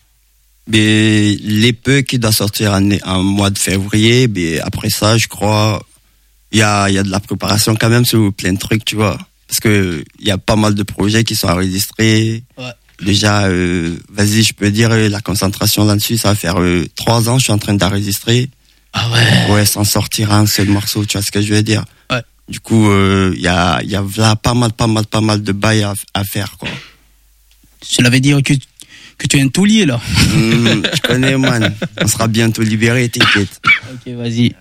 Mais l'E P qui doit sortir en, en mois de février, mais après ça, je crois, il y a, y a de la préparation quand même sur plein de trucs, tu vois. Parce que il y a pas mal de projets qui sont enregistrés. Ouais. Déjà, euh, vas-y, je peux dire, la concentration là-dessus, ça va faire euh, trois ans, je suis en train d'enregistrer. Ah ouais? Ouais, sans sortir un seul morceau, tu vois ce que je veux dire? Ouais. Du coup, il euh, y a, y a là pas mal, pas mal, pas mal de bails à, à faire, quoi. Cela veut dire que, que tu es un taulier, là. Mmh, je connais, man. On sera bientôt libéré, t'inquiète. Ok, vas-y.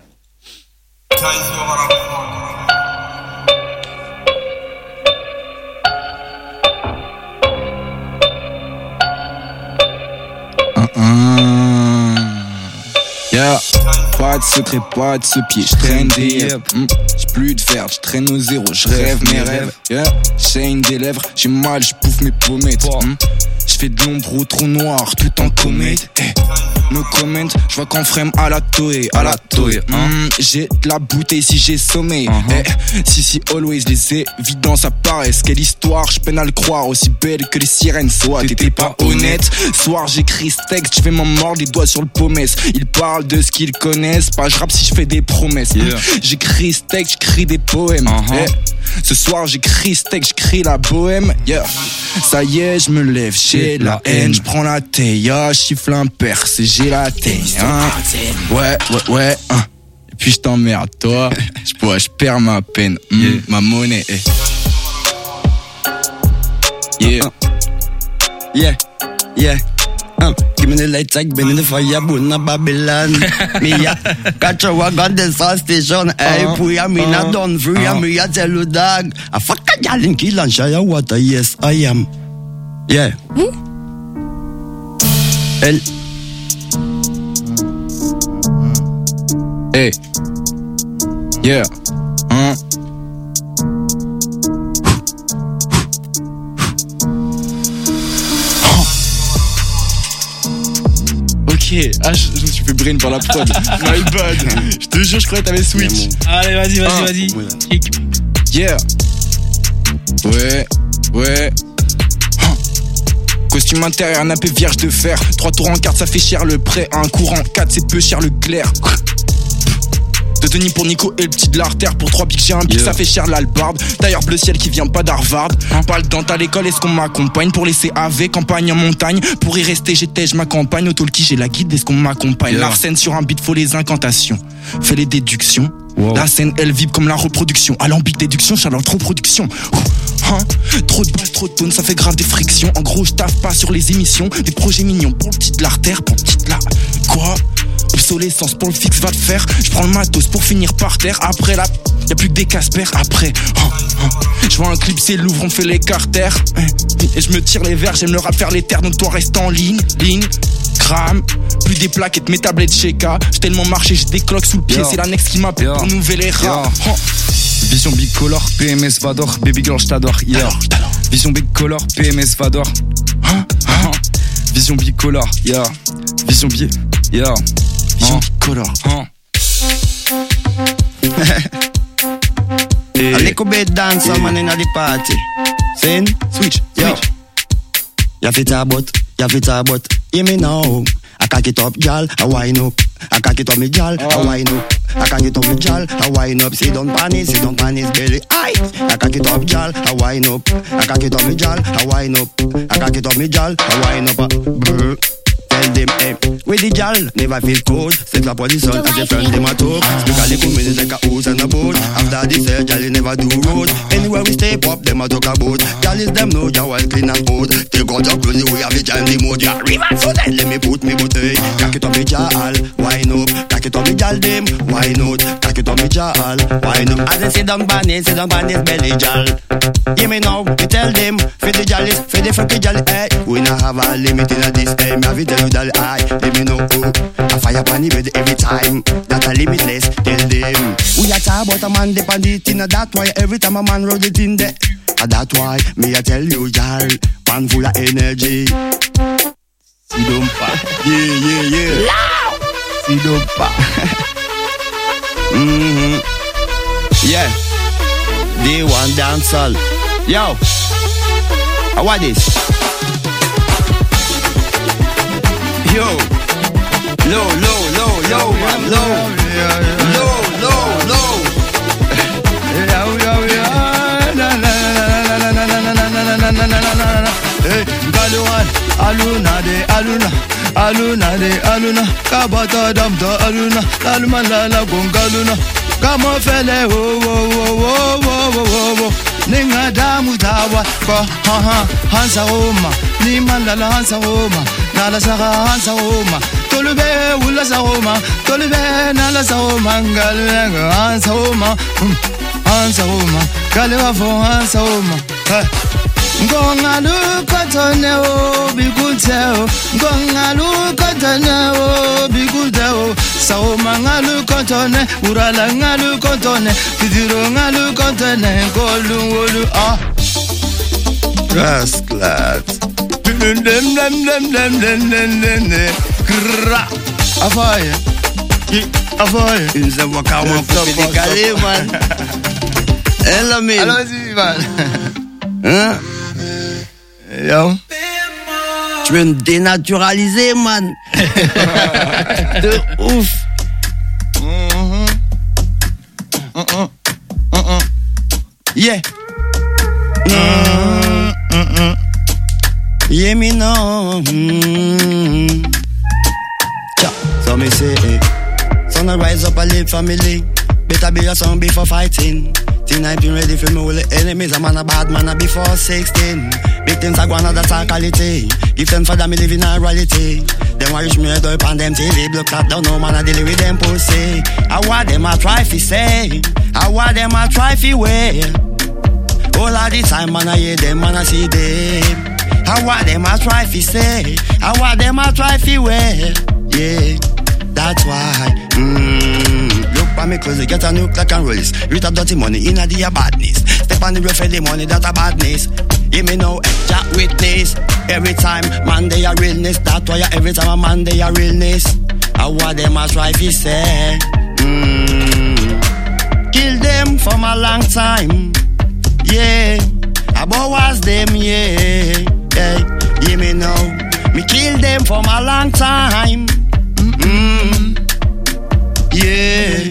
Yeah. Pas de secret, pas de ce pied, je traîne des yeux. Mm. J'ai plus de verre, je traîne au zéro, je rêve mes rêves. Yeah. J'ai une des lèvres, j'ai mal, je bouffe mes pommettes. Mm. Je fais de l'ombre au trou noir tout en comète. Eh. Me comment, je vois qu'en frame à la toé, à la toé. Mm, j'ai de la bouteille si j'ai sommeil. Uh-huh. Eh, si si always les évidences apparaissent. Quelle histoire, je peine à le croire, aussi belle que les sirènes soient. T'étais pas honnête. Soir j'écris ce texte, je vais m'en mordre les doigts sur le pommes. Ils parlent de ce qu'ils connaissent, pas je rappe si je fais des promesses. Yeah. J'écris ce texte, j'écris des poèmes. Uh-huh. Eh, ce soir j'écris ce texte, j'écris la bohème. Yeah. Ça y est, je me lève, j'ai la haine, je prends la taille, ah, chiffle un perce, j'ai la taille, hein. Ouais, ouais, ouais, hein. Et puis je t'emmerde, toi, je pourrais, je perds ma peine, mm, yeah. Ma monnaie, eh. Yeah. Yeah, yeah. Uh, give me the lights like been in the fire, burn a Babylon. Me a catch a wagon, the salt station. Hey, put a me not done free, and me a tell you dog. I fuck a gal in kill and share water. Yes, I am. Yeah. Hmm? El. Hey. Yeah. Hein. Ok, ah, je, je me suis fait brain par la prod. My bad. Je te jure, je croyais que t'avais switch. Allez, vas-y, vas-y, ah, vas-y. Yeah. Ouais, ouais. Costume intérieur, nappé vierge de fer. Trois tours en carte, ça fait cher le prêt. Un courant quatre, c'est peu cher le clair. De Denis pour Nico et le petit de l'artère. Pour trois pics j'ai un pic, yeah. Ça fait cher l'albarde. D'ailleurs bleu ciel qui vient pas d'Harvard. Pas le dent à l'école, est-ce qu'on m'accompagne? Pour les C A V, campagne en montagne. Pour y rester j'étais, je m'accompagne. Au talkie j'ai la guide, est-ce qu'on m'accompagne? Yeah. L'arsène sur un beat, faut les incantations. Fais les déductions. Wow. La scène elle vibre comme la reproduction. Alambic déduction, chaleur trop production. Hein? Trop de balles, trop de tonnes, ça fait grave des frictions. En gros, je taffe pas sur les émissions. Des projets mignons pour le petit de l'artère, pour le petit de la... Quoi? Obsolescence pour le fixe va te faire. Je prends le matos pour finir par terre. Après là, y'a plus que des Casper. Après, hein, hein. Je vois un clip, c'est Louvre, on fait les carters. Et je me tire les verres, j'aime le rap faire les terres. Donc toi reste en ligne, ligne. Crame, plus des plaquettes, mes tablettes Sheka. J'ai tellement marché, j'ai des cloques sous le pied. Yo. C'est l'annexe qui m'appelle pour nouvel les rats. Vision big color, P M S Vador, baby girl j't'adore, yeah. Vision big color, P M S Vador, hein, hein. Vision big color, yeah. Vision big, yeah. Vision big color, hein. A little bit dance, man in the party. Sin, switch, yo. Ya fit about, ya fit about. Hear me now. I cock it up, gal, I wind up. I cock it up, me gal, I wind up. I cock it up, me gal, I wind up. Sit down, panis, sit down, panis, belly. Aye. I cock it up, gal, I wind up. I cock it up, me gal, I wind up. I cock it up, me gal, I wind up. Brr. Tell them, hey, with the gal, never feel cold. Set up position as a friend, them a talk. Speak a little minutes like a horse and a boat. After this, uh, gal, never do road. Anywhere we step up, them a talk about. Gal is them know, ya well clean and bold. Take out your clothes, we have a jam the mode. Ya river, so then let me put me boot, hey. Cock it up, me gal, wine up. Cock it up, me gal, them, wine out. Cock it up, me gal, wine up. As I sit down, bunny, sit down, bunny's belly, gal. Hear me now, me tell them, for the gal is, for the freaky gal, hey. We not have a limit in a this time, have it tell you that I, let me know, oh. I fire pan the bed every time, that a limitless, tell them. We a talk about a man, depend it in a that why, every time a man roll it in there. And that why, me I tell you, y'all, pan full of energy. Sidumpa, yeah, yeah, yeah. Loud! Sidumpa. Mm-hmm. Yeah. They want dancehall. Yo. Uh, what is? Yo. Low, low, low, low, man, low. Low, low, low. Hey, Galuan, Aluna de Aluna, Aluna de Aluna, Kabata Damta Aluna, Aluma Lala Gongaluna, Kama Fele, oh, oh, oh, oh, oh, oh, Ninga Damu Tawa, ha ha, Hansa Roma, Nimandala Hansa Roma, Nala Sara Hansa Roma, Tolube, Wula Saroma, Tolube, Nala Saroma, Galuanga, Hansa Roma, Hansa Roma, Galera for Hansa Roma, Gonga luka tone o biguteo, gonga luka tone o biguteo. Sao manga luka tone, urala nga luka tone, tidiro nga luka tone, golu golu ah. Rascals. dem dem dem dem dem dem dem dem. Gra. Avoye. Avoye. Une voix carrément coupée décalée, man. Elle mais. Allons-y, man. Hein? Yo. Tu veux me dénaturaliser, man. De ouf. Mm-hmm. Mm-mm. Mm-mm. Yeah. Mm-mm. Mm-mm. Yeah, me know. Mm-hmm. Cha, so me say, eh. Son I rise up a live family. Better be a son before fighting. Tonight been ready for me all the enemies. A man a bad man a before sixteen. Big things are going on that's our quality. Give them for them me living a reality. Them want reach me a door upon them till they blood clot down. No man a deal with them pussy. I want them a try fi say. I want them a try fi wear. All of the time man a hear them, man a see them. I want them a try fi say. I want them a try fi wear. Yeah, that's why. Mmm. Look for me cause they get a nuke like and rolls. Read a dirty money in a the badness. Step on the road for the money that a badness. Give me no jack witness. Every time man they a realness. That's why every time a man they a realness. I want them a try fi say. Mmm. Kill them from a long time. Yeah. About was them, yeah. Yeah. Give me no. Me kill them from a long time. Mm-mm. Yeah.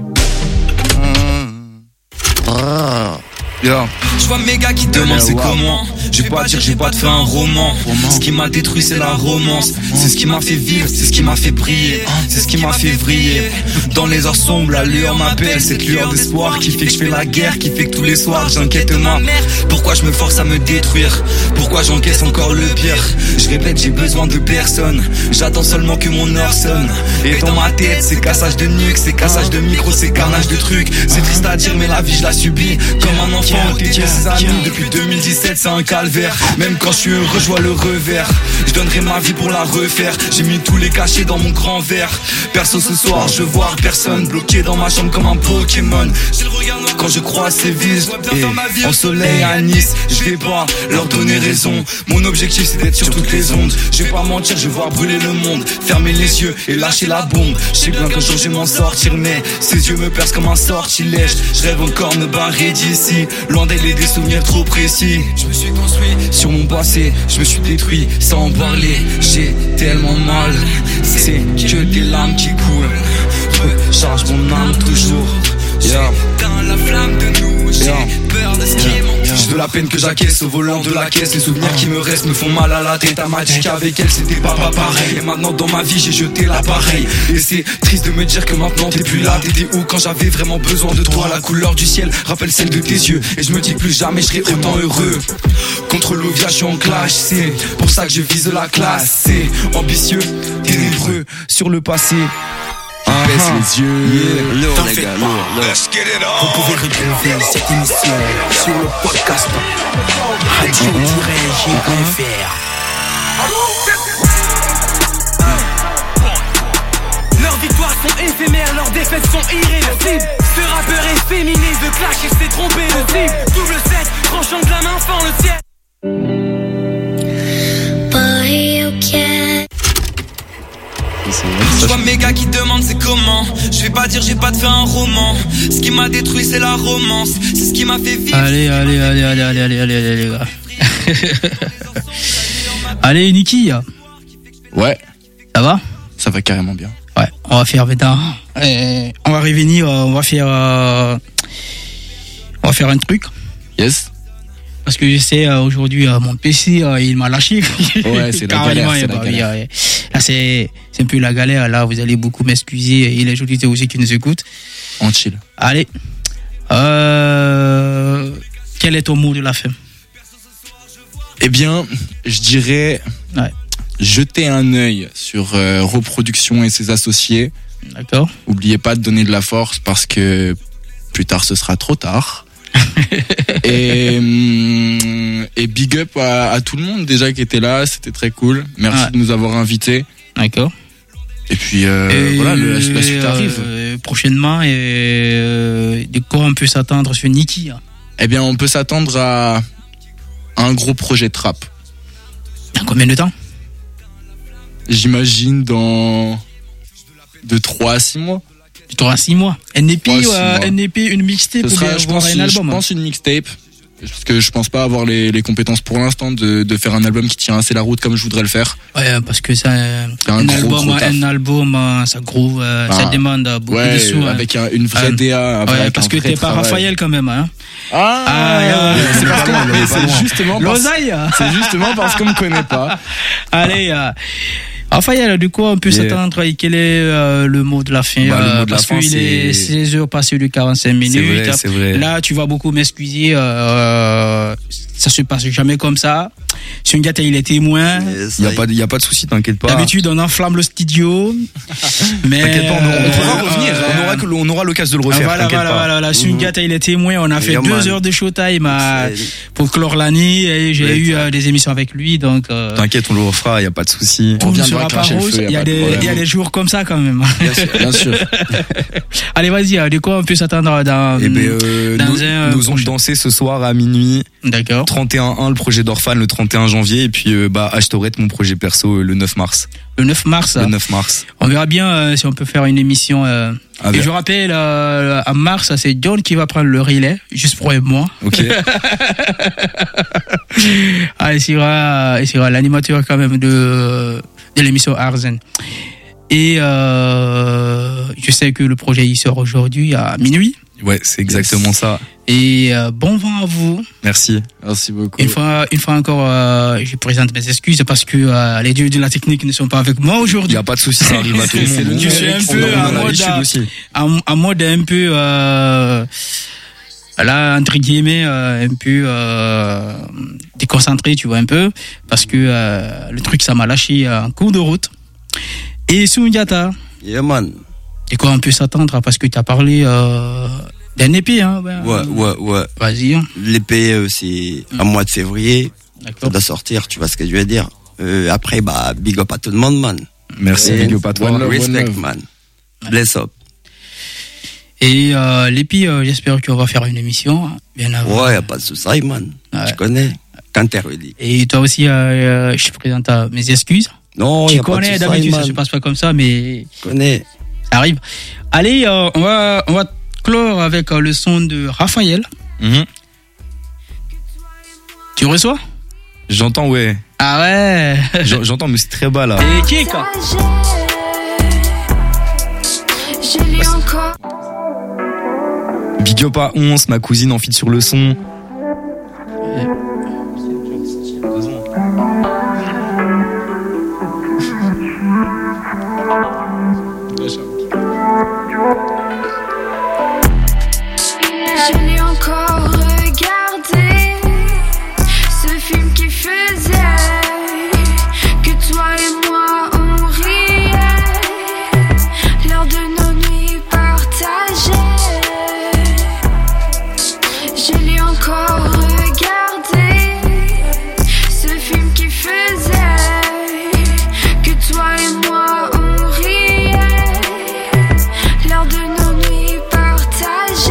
Mm. Ah. Yeah. Je vois mes gars qui demandent c'est comment. Je vais pas dire j'ai pas de fait un roman. Ce qui m'a détruit c'est la romance. C'est ce qui m'a fait vivre, c'est ce qui m'a fait briller. C'est ce qui m'a fait vriller. Dans les heures sombres la lueur m'appelle. Cette lueur d'espoir qui fait que je fais la guerre. Qui fait que tous les soirs j'inquiète ma mère. Pourquoi je me force à me détruire? Pourquoi j'encaisse encore le pire? Je répète j'ai besoin de personne. J'attends seulement que mon heure sonne. Et dans ma tête c'est cassage de nuque. C'est cassage de micro, c'est carnage de trucs. C'est triste à dire mais la vie je la subis. Comme un enfant au tété ses amis. Depuis deux mille dix-sept c'est un calvaire. Même quand je suis heureux je vois le revers. Je donnerai ma vie pour la refaire. J'ai mis tous les cachets dans mon grand verre. Perso ce soir je vois personne. Bloqué dans ma chambre comme un Pokémon. J'ai le regard noir quand je crois ces vies. En soleil à Nice. Je vais pas leur donner raison. Mon objectif c'est d'être sur toutes les ondes. Je vais pas mentir, je vais voir brûler le monde. Fermer les yeux et lâcher la bombe. Je sais bien qu'un jour je vais m'en sortir. Mais ses yeux me percent comme un sortilège. Je rêve encore me barrer d'ici. Loin d'elle et des souvenirs trop précis. Je me suis construit sur mon passé. Je me suis détruit sans en parler. J'ai tellement mal. C'est que des larmes qui coulent. Recharge mon âme toujours. Yeah. J'éteins la flamme de nous. J'ai Yeah. peur de ce qui m'en. J'ai de la peine que j'acquiesce au volant de la caisse. Les souvenirs qui me restent me font mal à la tête. Elle m'a dit qu'avec elle c'était pas, pas pareil. Et maintenant dans ma vie j'ai jeté l'appareil. Et c'est triste de me dire que maintenant t'es plus là. T'étais où quand j'avais vraiment besoin de toi? La couleur du ciel rappelle celle de tes yeux. Et je me dis plus jamais je serai autant heureux. Contre l'Ovia je suis en clash. C'est pour ça que je vise la classe. C'est ambitieux, ténébreux sur le passé. Baisse les yeux. Yeah. Lourd, les gars, lourd, lourd. Vous pouvez retrouver cette émission sur le podcast radio tiret j point f r. Leurs victoires sont éphémères, leurs défaites sont irréversibles. Ce rappeur est féminé de clash, il s'est trompé de cible. Double sept, tranchant de la main fend le ciel. Boy, okay. Je vois mes gars qui demandent c'est comment. Je vais pas dire j'ai pas de fait un roman. Ce qui m'a détruit c'est la romance. C'est ce qui m'a fait vivre. Allez, allez, allez, allez, allez, allez, allez, allez, les gars. Allez, Niki. Ouais. Ça va? Ça va carrément bien. Ouais, on va faire maintenant. Euh, on va revenir, on va faire, euh, on va faire un truc. Yes. Parce que je sais, euh, aujourd'hui, euh, mon P C, euh, il m'a lâché. Ouais, c'est la galère, c'est bah, la galère. Oui, ouais. Là, c'est, c'est un peu la galère. Là, vous allez beaucoup m'excuser. Et les auditeurs aussi qui nous écoutent. On chill. Allez. Euh, quel est ton mot de la fin? Eh bien, je dirais ouais. jeter un œil sur euh, Reproduction et ses associés. D'accord. Oubliez pas de donner de la force parce que plus tard, ce sera trop tard. et, et big up à, à tout le monde déjà qui était là, c'était très cool. Merci ouais. de nous avoir invités. D'accord. Et puis euh, et voilà, le, la suite arrive. Euh, prochainement, et euh, de quoi on peut s'attendre sur Niki? Eh bien, on peut s'attendre à un gros projet trap. Dans combien de temps? J'imagine dans de trois à six mois. De trois à six mois. N E P, euh, N E P, une mixtape ou bien je pense, un album? Je pense une mixtape. Parce que je pense pas avoir les, les compétences pour l'instant de, de faire un album qui tient assez la route comme je voudrais le faire. Ouais, parce que ça, un, un, un, gros, album, gros un album, ça groove, euh, ah, ça demande beaucoup ouais, de sous. Avec un, une vraie euh, D A. Ouais, avec parce un que vrai t'es pas travail. Raphaël quand même, hein. Ah, ah ouais, c'est parce que, mais c'est justement parce, l'oseille. c'est justement parce qu'on me connaît pas. Allez, euh, Raphaël, du coup, on peut yeah. s'attendre et quel est euh, le mot de la fin? Bah, euh, mot de parce la fin, qu'il est seize heures passées de quarante-cinq minutes. C'est vrai, c'est vrai. Là, tu vas beaucoup m'excuser. Euh, ça se passe jamais comme ça. Sundiata, il est témoin. Il y a pas, il y a pas de souci, t'inquiète pas. D'habitude, on enflamme le studio. Mais t'inquiète pas, on, on pourra euh, revenir. euh, on aura, que, on aura l'occasion de le refaire. Voilà, t'inquiète voilà, pas. voilà. La Sundiata, il est témoin. On a fait Yeah, deux man. heures de showtime à, pour clore l'année. Et j'ai Ouais, eu euh, des émissions avec lui. Donc, euh, T'inquiète, on le refera. Il y a pas de souci. tout ne sera pas rose. Il y a des, il y a des jours comme ça quand même. Bien sûr, bien sûr. Allez, vas-y. De quoi on peut s'attendre dans, Eh ben, euh, dans nous, un nous allons danser ce soir à minuit. D'accord. trente et un un, le projet d'Orphan le trente et un janvier. Et puis, euh, bah, Ashtoret, mon projet perso, euh, le neuf mars. Le neuf mars. Le neuf mars. On verra bien euh, si on peut faire une émission. Euh, Ah, et bien. je rappelle, euh, à mars, c'est John qui va prendre le relais, juste pour moi. Ok. ah, il sera, il sera l'animateur quand même de, de l'émission Arzen. Et euh, je sais que le projet il sort aujourd'hui à minuit. Ouais, c'est exactement ça. Et euh, bon vent à vous. Merci. Merci beaucoup. Une fois, une fois encore, euh, je présente mes excuses parce que euh, les dieux de la technique ne sont pas avec moi aujourd'hui. Il y a pas de souci, ça arrive à tout le C'est monde. le- Je suis un peu On en a en mode, l'habitude aussi. en, en mode un peu, euh, là, entre guillemets, euh, un peu euh, déconcentré, tu vois, un peu, parce que euh, le truc, ça m'a lâché en cours de route. Et Sundiata, Yeah, man. et quoi on peut s'attendre, parce que tu as parlé euh, d'un E P, hein. Ben, Ouais, ouais, ouais. Vas-y. Hein. L'épée, euh, c'est un mois de février. D'accord. Ça doit sortir, tu vois ce que je veux dire. Euh, après, bah, big up à tout le monde, man. Merci, Et big up à toi. one love, one Respect, love. man. Bless up. Et euh, l'E P, euh, j'espère qu'on va faire une émission, hein, bien avant. Ouais, y a pas de souci, man. Ouais. Tu connais. Quand t'es ready. Et toi aussi, euh, euh, je te présente euh, mes excuses. Non, Tu y a pas de connais, souci, d'habitude, ça man. se passe pas comme ça, mais Tu connais. ça arrive. Allez, euh, on va, on va clore avec euh, le son de Raphaël. Mhm. Tu reçois? J'entends, ouais. Ah ouais. J'en- J'entends, mais c'est très bas là. Et kick. Je lis encore. Big up à onze, ma cousine en feat sur le son. Je l'ai encore regardé, ce film qui faisait que toi et moi on riait lors de nos nuits partagées. Je l'ai encore regardé, ce film qui faisait que toi et moi on riait lors de nos nuits partagées.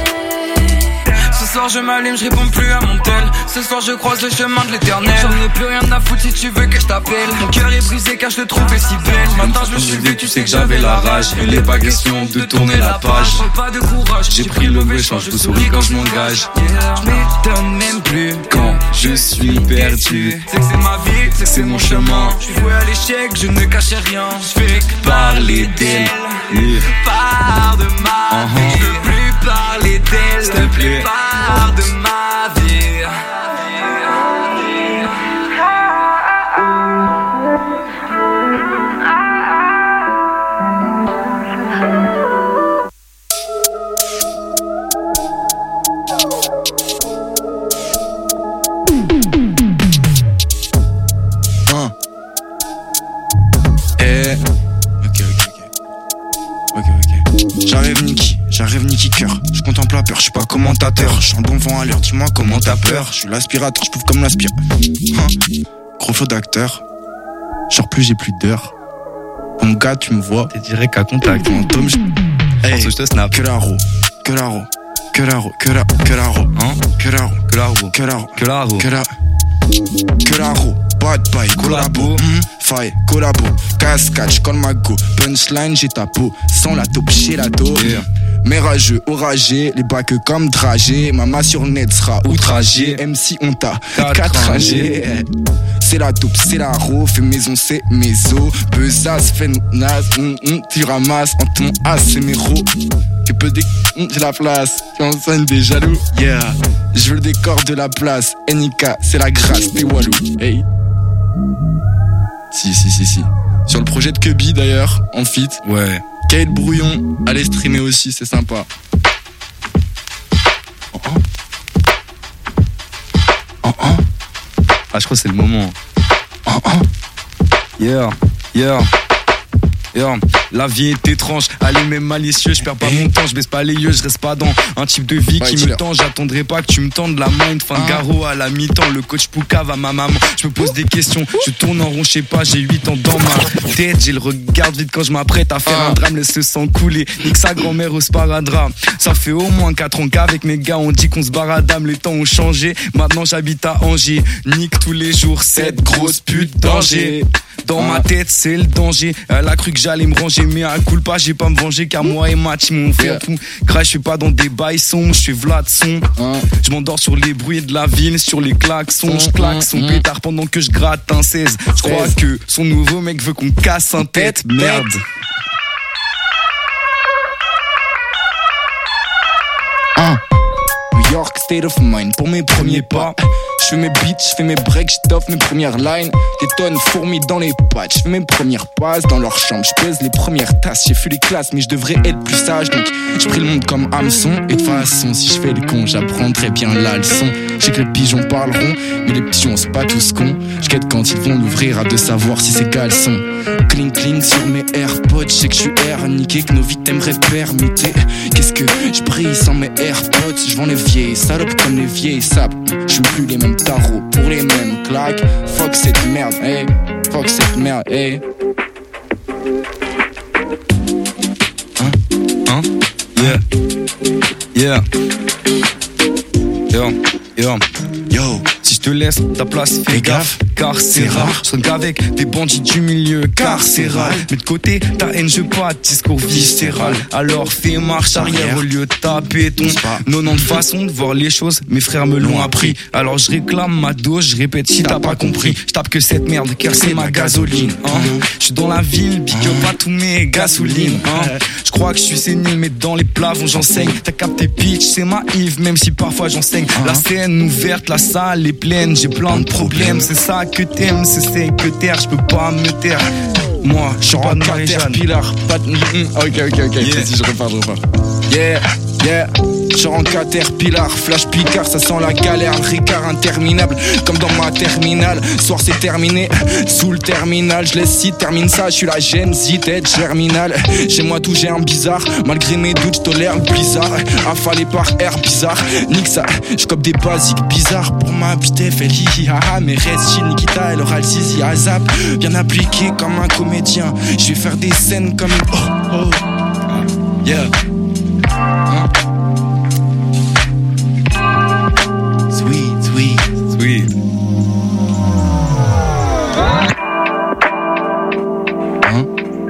Ce soir je m'allume, je réponds plus à mon tel. Ce soir je croise le chemin de l'éternel. J'en ai plus rien à foutre si tu veux que je t'appelle. Mon cœur est brisé car je te trouvais si belle. Maintenant je me suis vu, tu sais que j'avais la rage. Il est pas question de tourner la page. Pas de courage, J'ai pris le mauvais champ, je souris quand je m'engage. Je m'étonne même plus Quand je suis perdu, C'est que c'est ma vie, c'est que c'est mon chemin. Je suis voué à l'échec, je ne cachais rien. Je fais que parler d'elle. Yeah. Part de ma Uh-huh. vie. Je veux plus parler d'elle. S'il te plaît. Part de ma vie. Hein. Eh. Ok, ok, ok. Ok, ok. J'arrive Niki, j'arrive Niki cœur. Je contemple la peur, je suis pas commentateur. Je suis un bon vent à l'heure, dis-moi comment t'as peur. Je suis l'aspirateur, je pouffe comme l'aspire. Hein. Gros flow d'acteur. Genre plus j'ai plus d'heures. Mon gars, tu me vois. T'es direct à contact. Fantôme, je... Hey, Je te snap. que la roue, que la roue, que la roue, que la, que la roue, Hein? que la roue, Que la roue. que la roue, Que la roue. que la. Que la roue, bad bye, collabo. Mm, faille, collabo, cascade, j'colle ma go. Punchline, j'ai ta peau, sans la taupe chez la taupe. Yeah. Mais rageux, oragé, les bacs comme dragé. Mama sur net sera outragé. M C on t'a quatre trajets. C'est la taupe, c'est la roue. Fait maison, c'est méso. Besace, fait naze. Mm, mm, tu ramasses en ton as, c'est mes ros. Tu peux dé... Mm, j'ai la place. Tu enseignes des jaloux. Yeah. Je veux le décor de la place. N I K, c'est la grâce des Walou. Hey. Si, si, si, si. Sur le projet de Cubby d'ailleurs, en feat. Ouais. Kate Brouillon, allez streamer aussi, c'est sympa. Oh oh. Oh oh. Ah, je crois que c'est le moment. Oh oh. Yeah, yeah. Yeah. La vie est étrange, allez même malicieux, je perds pas mon temps, je baisse pas les yeux, je reste pas dans un type de vie qui me tend, j'attendrai pas que tu me tendes la mind, fin de garrot à la mi-temps, le coach Poucave à ma maman, je me pose des questions, je tourne en rond, je sais pas, j'ai huit ans dans ma tête, j'ai le regard vide quand je m'apprête à faire un drame, laisse le sang couler, nique sa grand-mère au sparadrap, ça fait au moins quatre ans qu'avec mes gars on dit qu'on se barre à dame, les temps ont changé, maintenant j'habite à Angers, nique tous les jours, cette grosse pute danger. Dans ma tête c'est le danger. Elle a cru que j'allais me ranger, mais à coup pas j'ai pas me venger, car moi et ma team on fait tout. Grâce je suis pas dans des bails sombres, je suis Vlad son. Je m'endors sur les bruits de la ville, sur les klaxons. Je claque son pétard pendant que je gratte un seize. Je crois que son nouveau mec veut qu'on casse un tête. Merde. New York, state of mind, pour mes premiers pas. Je fais mes beats, je fais mes breaks, je t'offre mes premières lines. Des tonnes fourmis dans les pattes, je fais mes premières passes dans leur chambre. Je pèse les premières tasses, j'ai fait les classes, mais je devrais être plus sage. Donc je pris le monde comme hameçon. Et de façon, si je fais les cons, j'apprendrai bien la leçon. Je sais que les pigeons parleront, mais les petits on c'est pas tous cons. Je guette quand ils vont l'ouvrir à de savoir si c'est caleçon. Cling cling sur mes AirPods, je sais que je suis air niqué, que nos vies t'aimeraient permuter. Qu'est-ce que je brille sans mes AirPods, je vends les vieilles salopes comme les vieilles sapes. Je suis plus les mêmes tarots pour les mêmes claques. Fuck cette merde, hey. Fuck cette merde, hey. Hein? Hein? Yeah. Yeah. Yo. Yo. Yo. Si je te laisse ta place, fais gaffe, car c'est rare. Je traîne qu'avec des bandits du milieu carcéral. Mais de côté, ta haine, je pas de discours viscéral. Alors fais marche arrière au lieu de taper ton nonante façon de voir les choses. Mes frères me l'ont appris. Alors je réclame ma dose, je répète si t'as pas compris. Je tape que cette merde, car c'est ma gasoline. Hein. Je suis dans la ville, big up à tous mes gasolines. Hein. Je crois que je suis sénile, mais dans les plafonds j'enseigne. T'as capté pitch, c'est ma Yves, même si parfois j'enseigne. La scène ouverte, la salle est pleine, j'ai plein de problèmes. C'est ça que t'aimes, c'est c'est que terre, je peux pas me taire. Moi, je suis pas de Caterpillar, pas de... Ok, ok, ok, yeah. Si je repars, je repars. Yeah, yeah. Je en Caterpillar, flash picard, ça sent la galère, le ricard interminable, comme dans ma terminale. Soir c'est terminé, sous le terminal, je laisse si termine ça, je suis la Gen Z, tête germinale. Chez moi tout j'ai un bizarre, malgré mes doutes, je tolère le blizzard. Affalé par air bizarre, nique ça, je cope des basiques bizarres pour ma vitesse, fait hi haha. Mais reste chill, Nikita, elle aura le zizi à zap, bien appliqué comme un comédien. Je vais faire des scènes comme une... Oh, oh. Yeah. Hein? Sweet, sweet, sweet. Hein?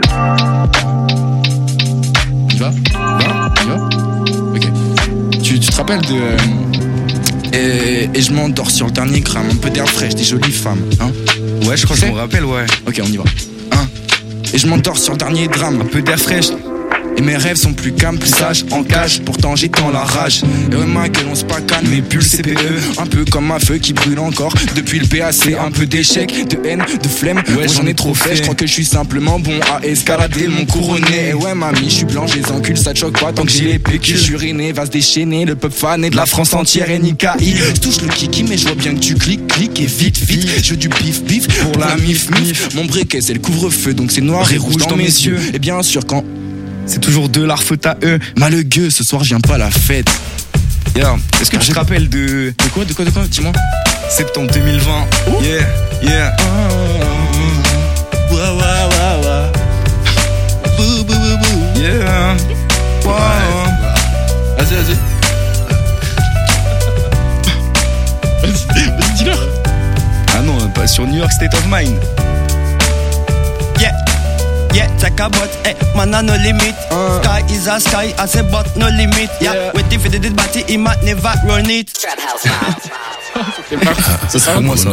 Tu vas? Tu vas? Ok. Tu, tu te rappelles de... Euh, et, et je m'endors sur le dernier gramme, un peu d'air fraîche, des jolies femmes, hein? Ouais, je crois que je me rappelle, ouais. Ok, on y va. Hein? Et je m'endors sur le dernier drame, un peu d'air fraîche. Et mes rêves sont plus calmes, plus sages, en cage. Pourtant j'ai tant la rage. Et ouais, ma gueule, on se pacane, mes pulls C P E. Un peu comme ma feu qui brûle encore. Depuis le P A C, un peu d'échec, de haine, de flemme. Ouais, j'en ai trop fait. Je crois que je suis simplement bon à escalader mon couronné. Et ouais, mamie, je suis blanc, j'ai les encules, ça te choque pas tant que j'ai les pécules. Je suis riné, va se déchaîner, le peuple fané de la France entière. N I K I. Je touche le kiki, mais je vois bien que tu cliques, cliques et vite, vite. Je veux du bif, bif pour la mif, mif. Mon briquet, c'est le couvre-feu, donc c'est noir et rouge dans mes yeux. Et bien sûr, quand c'est toujours de l'art faute à eux. Malheureux, ce soir, je viens pas à la fête. Yeah. Est-ce que tu te rappelles de... De quoi, de quoi, de quoi, dis-moi. Septembre deux mille vingt. Oh. Yeah, yeah. Ouah, ouah, ouah, ouah. Bou, bou, bou, bou. Yeah. Wow. Ouais. Vas-y, vas-y. Vas-y, vas-y, dis-leur. sur New York State of Mind. Yeah, yeah, take a butt, eh, man, no limit. Uh. Sky is a sky, I say, but no limit. Yeah, yeah. With if it did body, he might never run it. Trap house now. Ça sera moi, ça.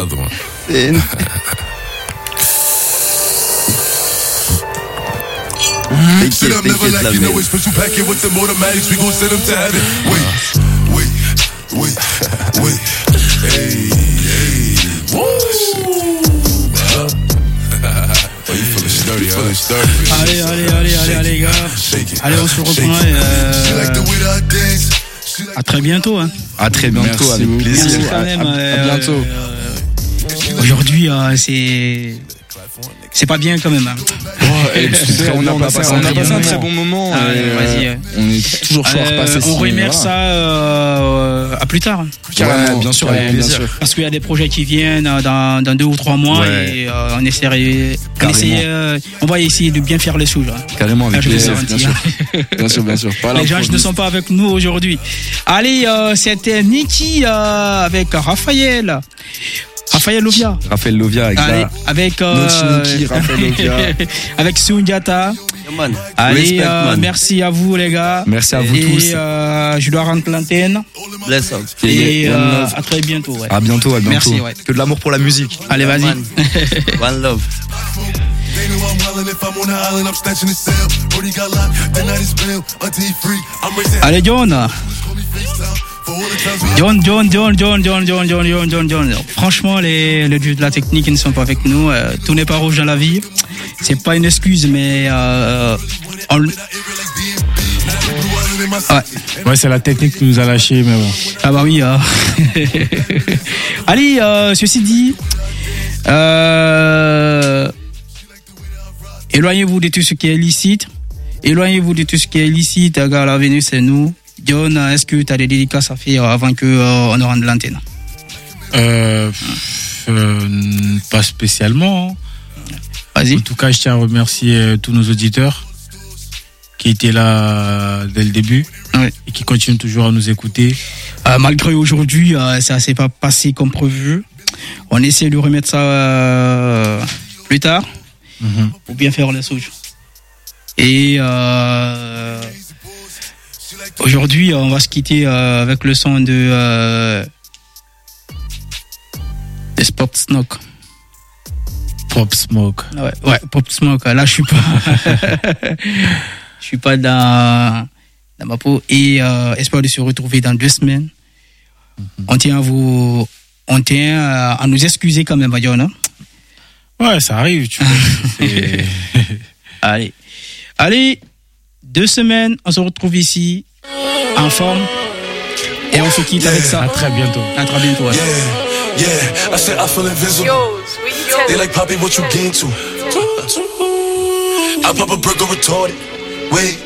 Sit up, never like you know it's special packet with some automatics. We gon' send them to heaven. Wait, wait, wait, wait. Hey, hey. Woo! Oh, you feeling sturdy, huh? Sturdy. Allez, allez, allez, allez, allez, gars. Allez, on se reprend. Et, euh... à très bientôt. Hein. À très bientôt, merci, avec plaisir. Merci quand même. À, à, à bientôt. Euh, aujourd'hui, euh, c'est. C'est pas bien quand même. Hein. Oh, et on, on a passé, on a passé un très bon moment. Ah, euh, vas-y. Euh, on est toujours chaud à repasser. On remet ça euh, à plus tard. Ouais, bien sûr, avec plaisir. Parce qu'il y a des projets qui viennent dans, dans deux ou trois mois ouais. et euh, on essaierait, on, essaie, euh, on va essayer de bien faire les choses. Hein. Carrément, avec plaisir. Bien sûr, bien sûr, bien sûr. Les gens ne sont pas avec nous aujourd'hui. Allez, euh, c'était Niki euh, avec Raphaël. Raphaël Lovia. Raphaël Lovia avec Allez, la... avec euh... Niki, Raphaël Lovia. avec Sundiata. Yeah, Allez, Respect, euh, merci à vous les gars. Merci à vous et, tous. Euh, je dois rendre l'antenne. Bless up. Et euh, à très bientôt. Ouais. À bientôt, à bientôt. Merci, ouais. Que de l'amour pour la musique. Allez, vas-y. One love. They know I'm wildin' if I'm on the island, I'm snatching the cell. Brody got locked, then I just bail until he free. I'm raising. Allez, John. John, John, John, John, John, John, John, John, John, John. Franchement, les, les dieux de la technique, ils ne sont pas avec nous. Euh, tout n'est pas rouge dans la vie. C'est pas une excuse, mais euh, on... ouais. Ouais, c'est la technique qui nous a lâchés, mais bon. Ah bah oui. Euh... Allez, euh, ceci dit, euh... éloignez-vous de tout ce qui est illicite. Éloignez-vous de tout ce qui est illicite. Regarde, l'avenir, c'est nous. John, est-ce que tu as des dédicaces à faire avant qu'on euh, rende l'antenne? euh, euh, Pas spécialement. Vas-y. En tout cas, je tiens à remercier tous nos auditeurs qui étaient là dès le début ouais. et qui continuent toujours à nous écouter. Euh, malgré aujourd'hui, euh, ça ne s'est pas passé comme prévu. On essaie de remettre ça euh, plus tard mm-hmm. pour bien faire les souches. Et euh, aujourd'hui, on va se quitter euh, avec le son de, euh, de Pop Smoke. Pop Smoke. Ouais, ouais, Pop Smoke. Là, je suis pas, je suis pas dans, dans ma peau. Et euh, espoir de se retrouver dans deux semaines. Mm-hmm. On tient à vous, on tient à, à nous excuser quand même, John. Hein? Ouais, ça arrive. Tu vois. Allez, allez, deux semaines, on se retrouve ici. En forme et on se quitte yeah. avec ça. À très bientôt. À très bientôt. Ouais. Yeah, yeah. I said I feel invisible. They like Poppy, what you gain to? I pop a burger retarded. Wait.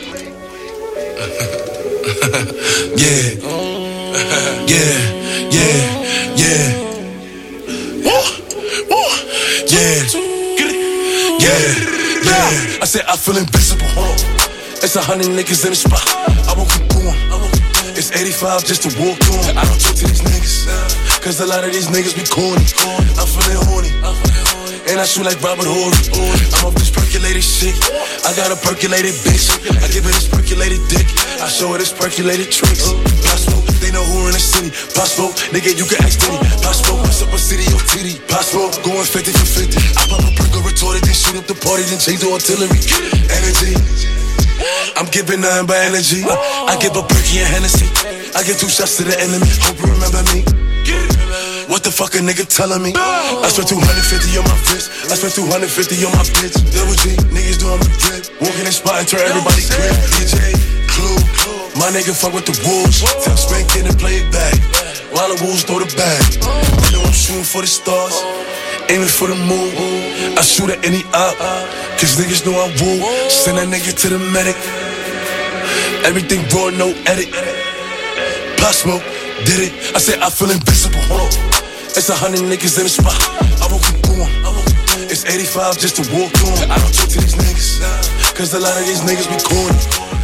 yeah. yeah, yeah, yeah. Woo, woo. Yeah. Yeah, yeah. I said I feel invisible. It's a hundred niggas in the spot. I won't keep going. It's eighty-five just to walk on. I don't talk to these niggas, cause a lot of these niggas be corny. I'm feeling horny, and I shoot like Robert Horry. I'm off this percolated shit. I got a percolated bitch. I give her this percolated dick. I show her this percolated tricks. Possible, they know who in the city. Possible, nigga, you can ask Diddy. Possible, what's up a city or titty? Possible, going fifty for fifty. I pop a burger retorted, then shoot up the party, then change the artillery. Energy. I'm giving nothing but energy. I give a perky and Hennessy. I give two shots to the enemy. Hope you remember me. What the fuck a nigga telling me? I spent two hundred fifty on my wrist. I spent two hundred fifty on my bitch. Double G, niggas doing my drip. Walking in spot and turn everybody crib. D J, Clue, my nigga fuck with the wolves. Tell Spank in and play it back. While the wolves throw the bag. You know I'm shooting for the stars. Aiming for the moon. I shoot at any op. Cause niggas know I woo. Send that nigga to the medic. Everything raw, no edit. Pop Smoke, did it. I said I feel invisible. It's a hundred niggas in the spot. I won't keep going. It's eighty-five just to walk on. I don't talk to these niggas, cause a lot of these niggas be corny.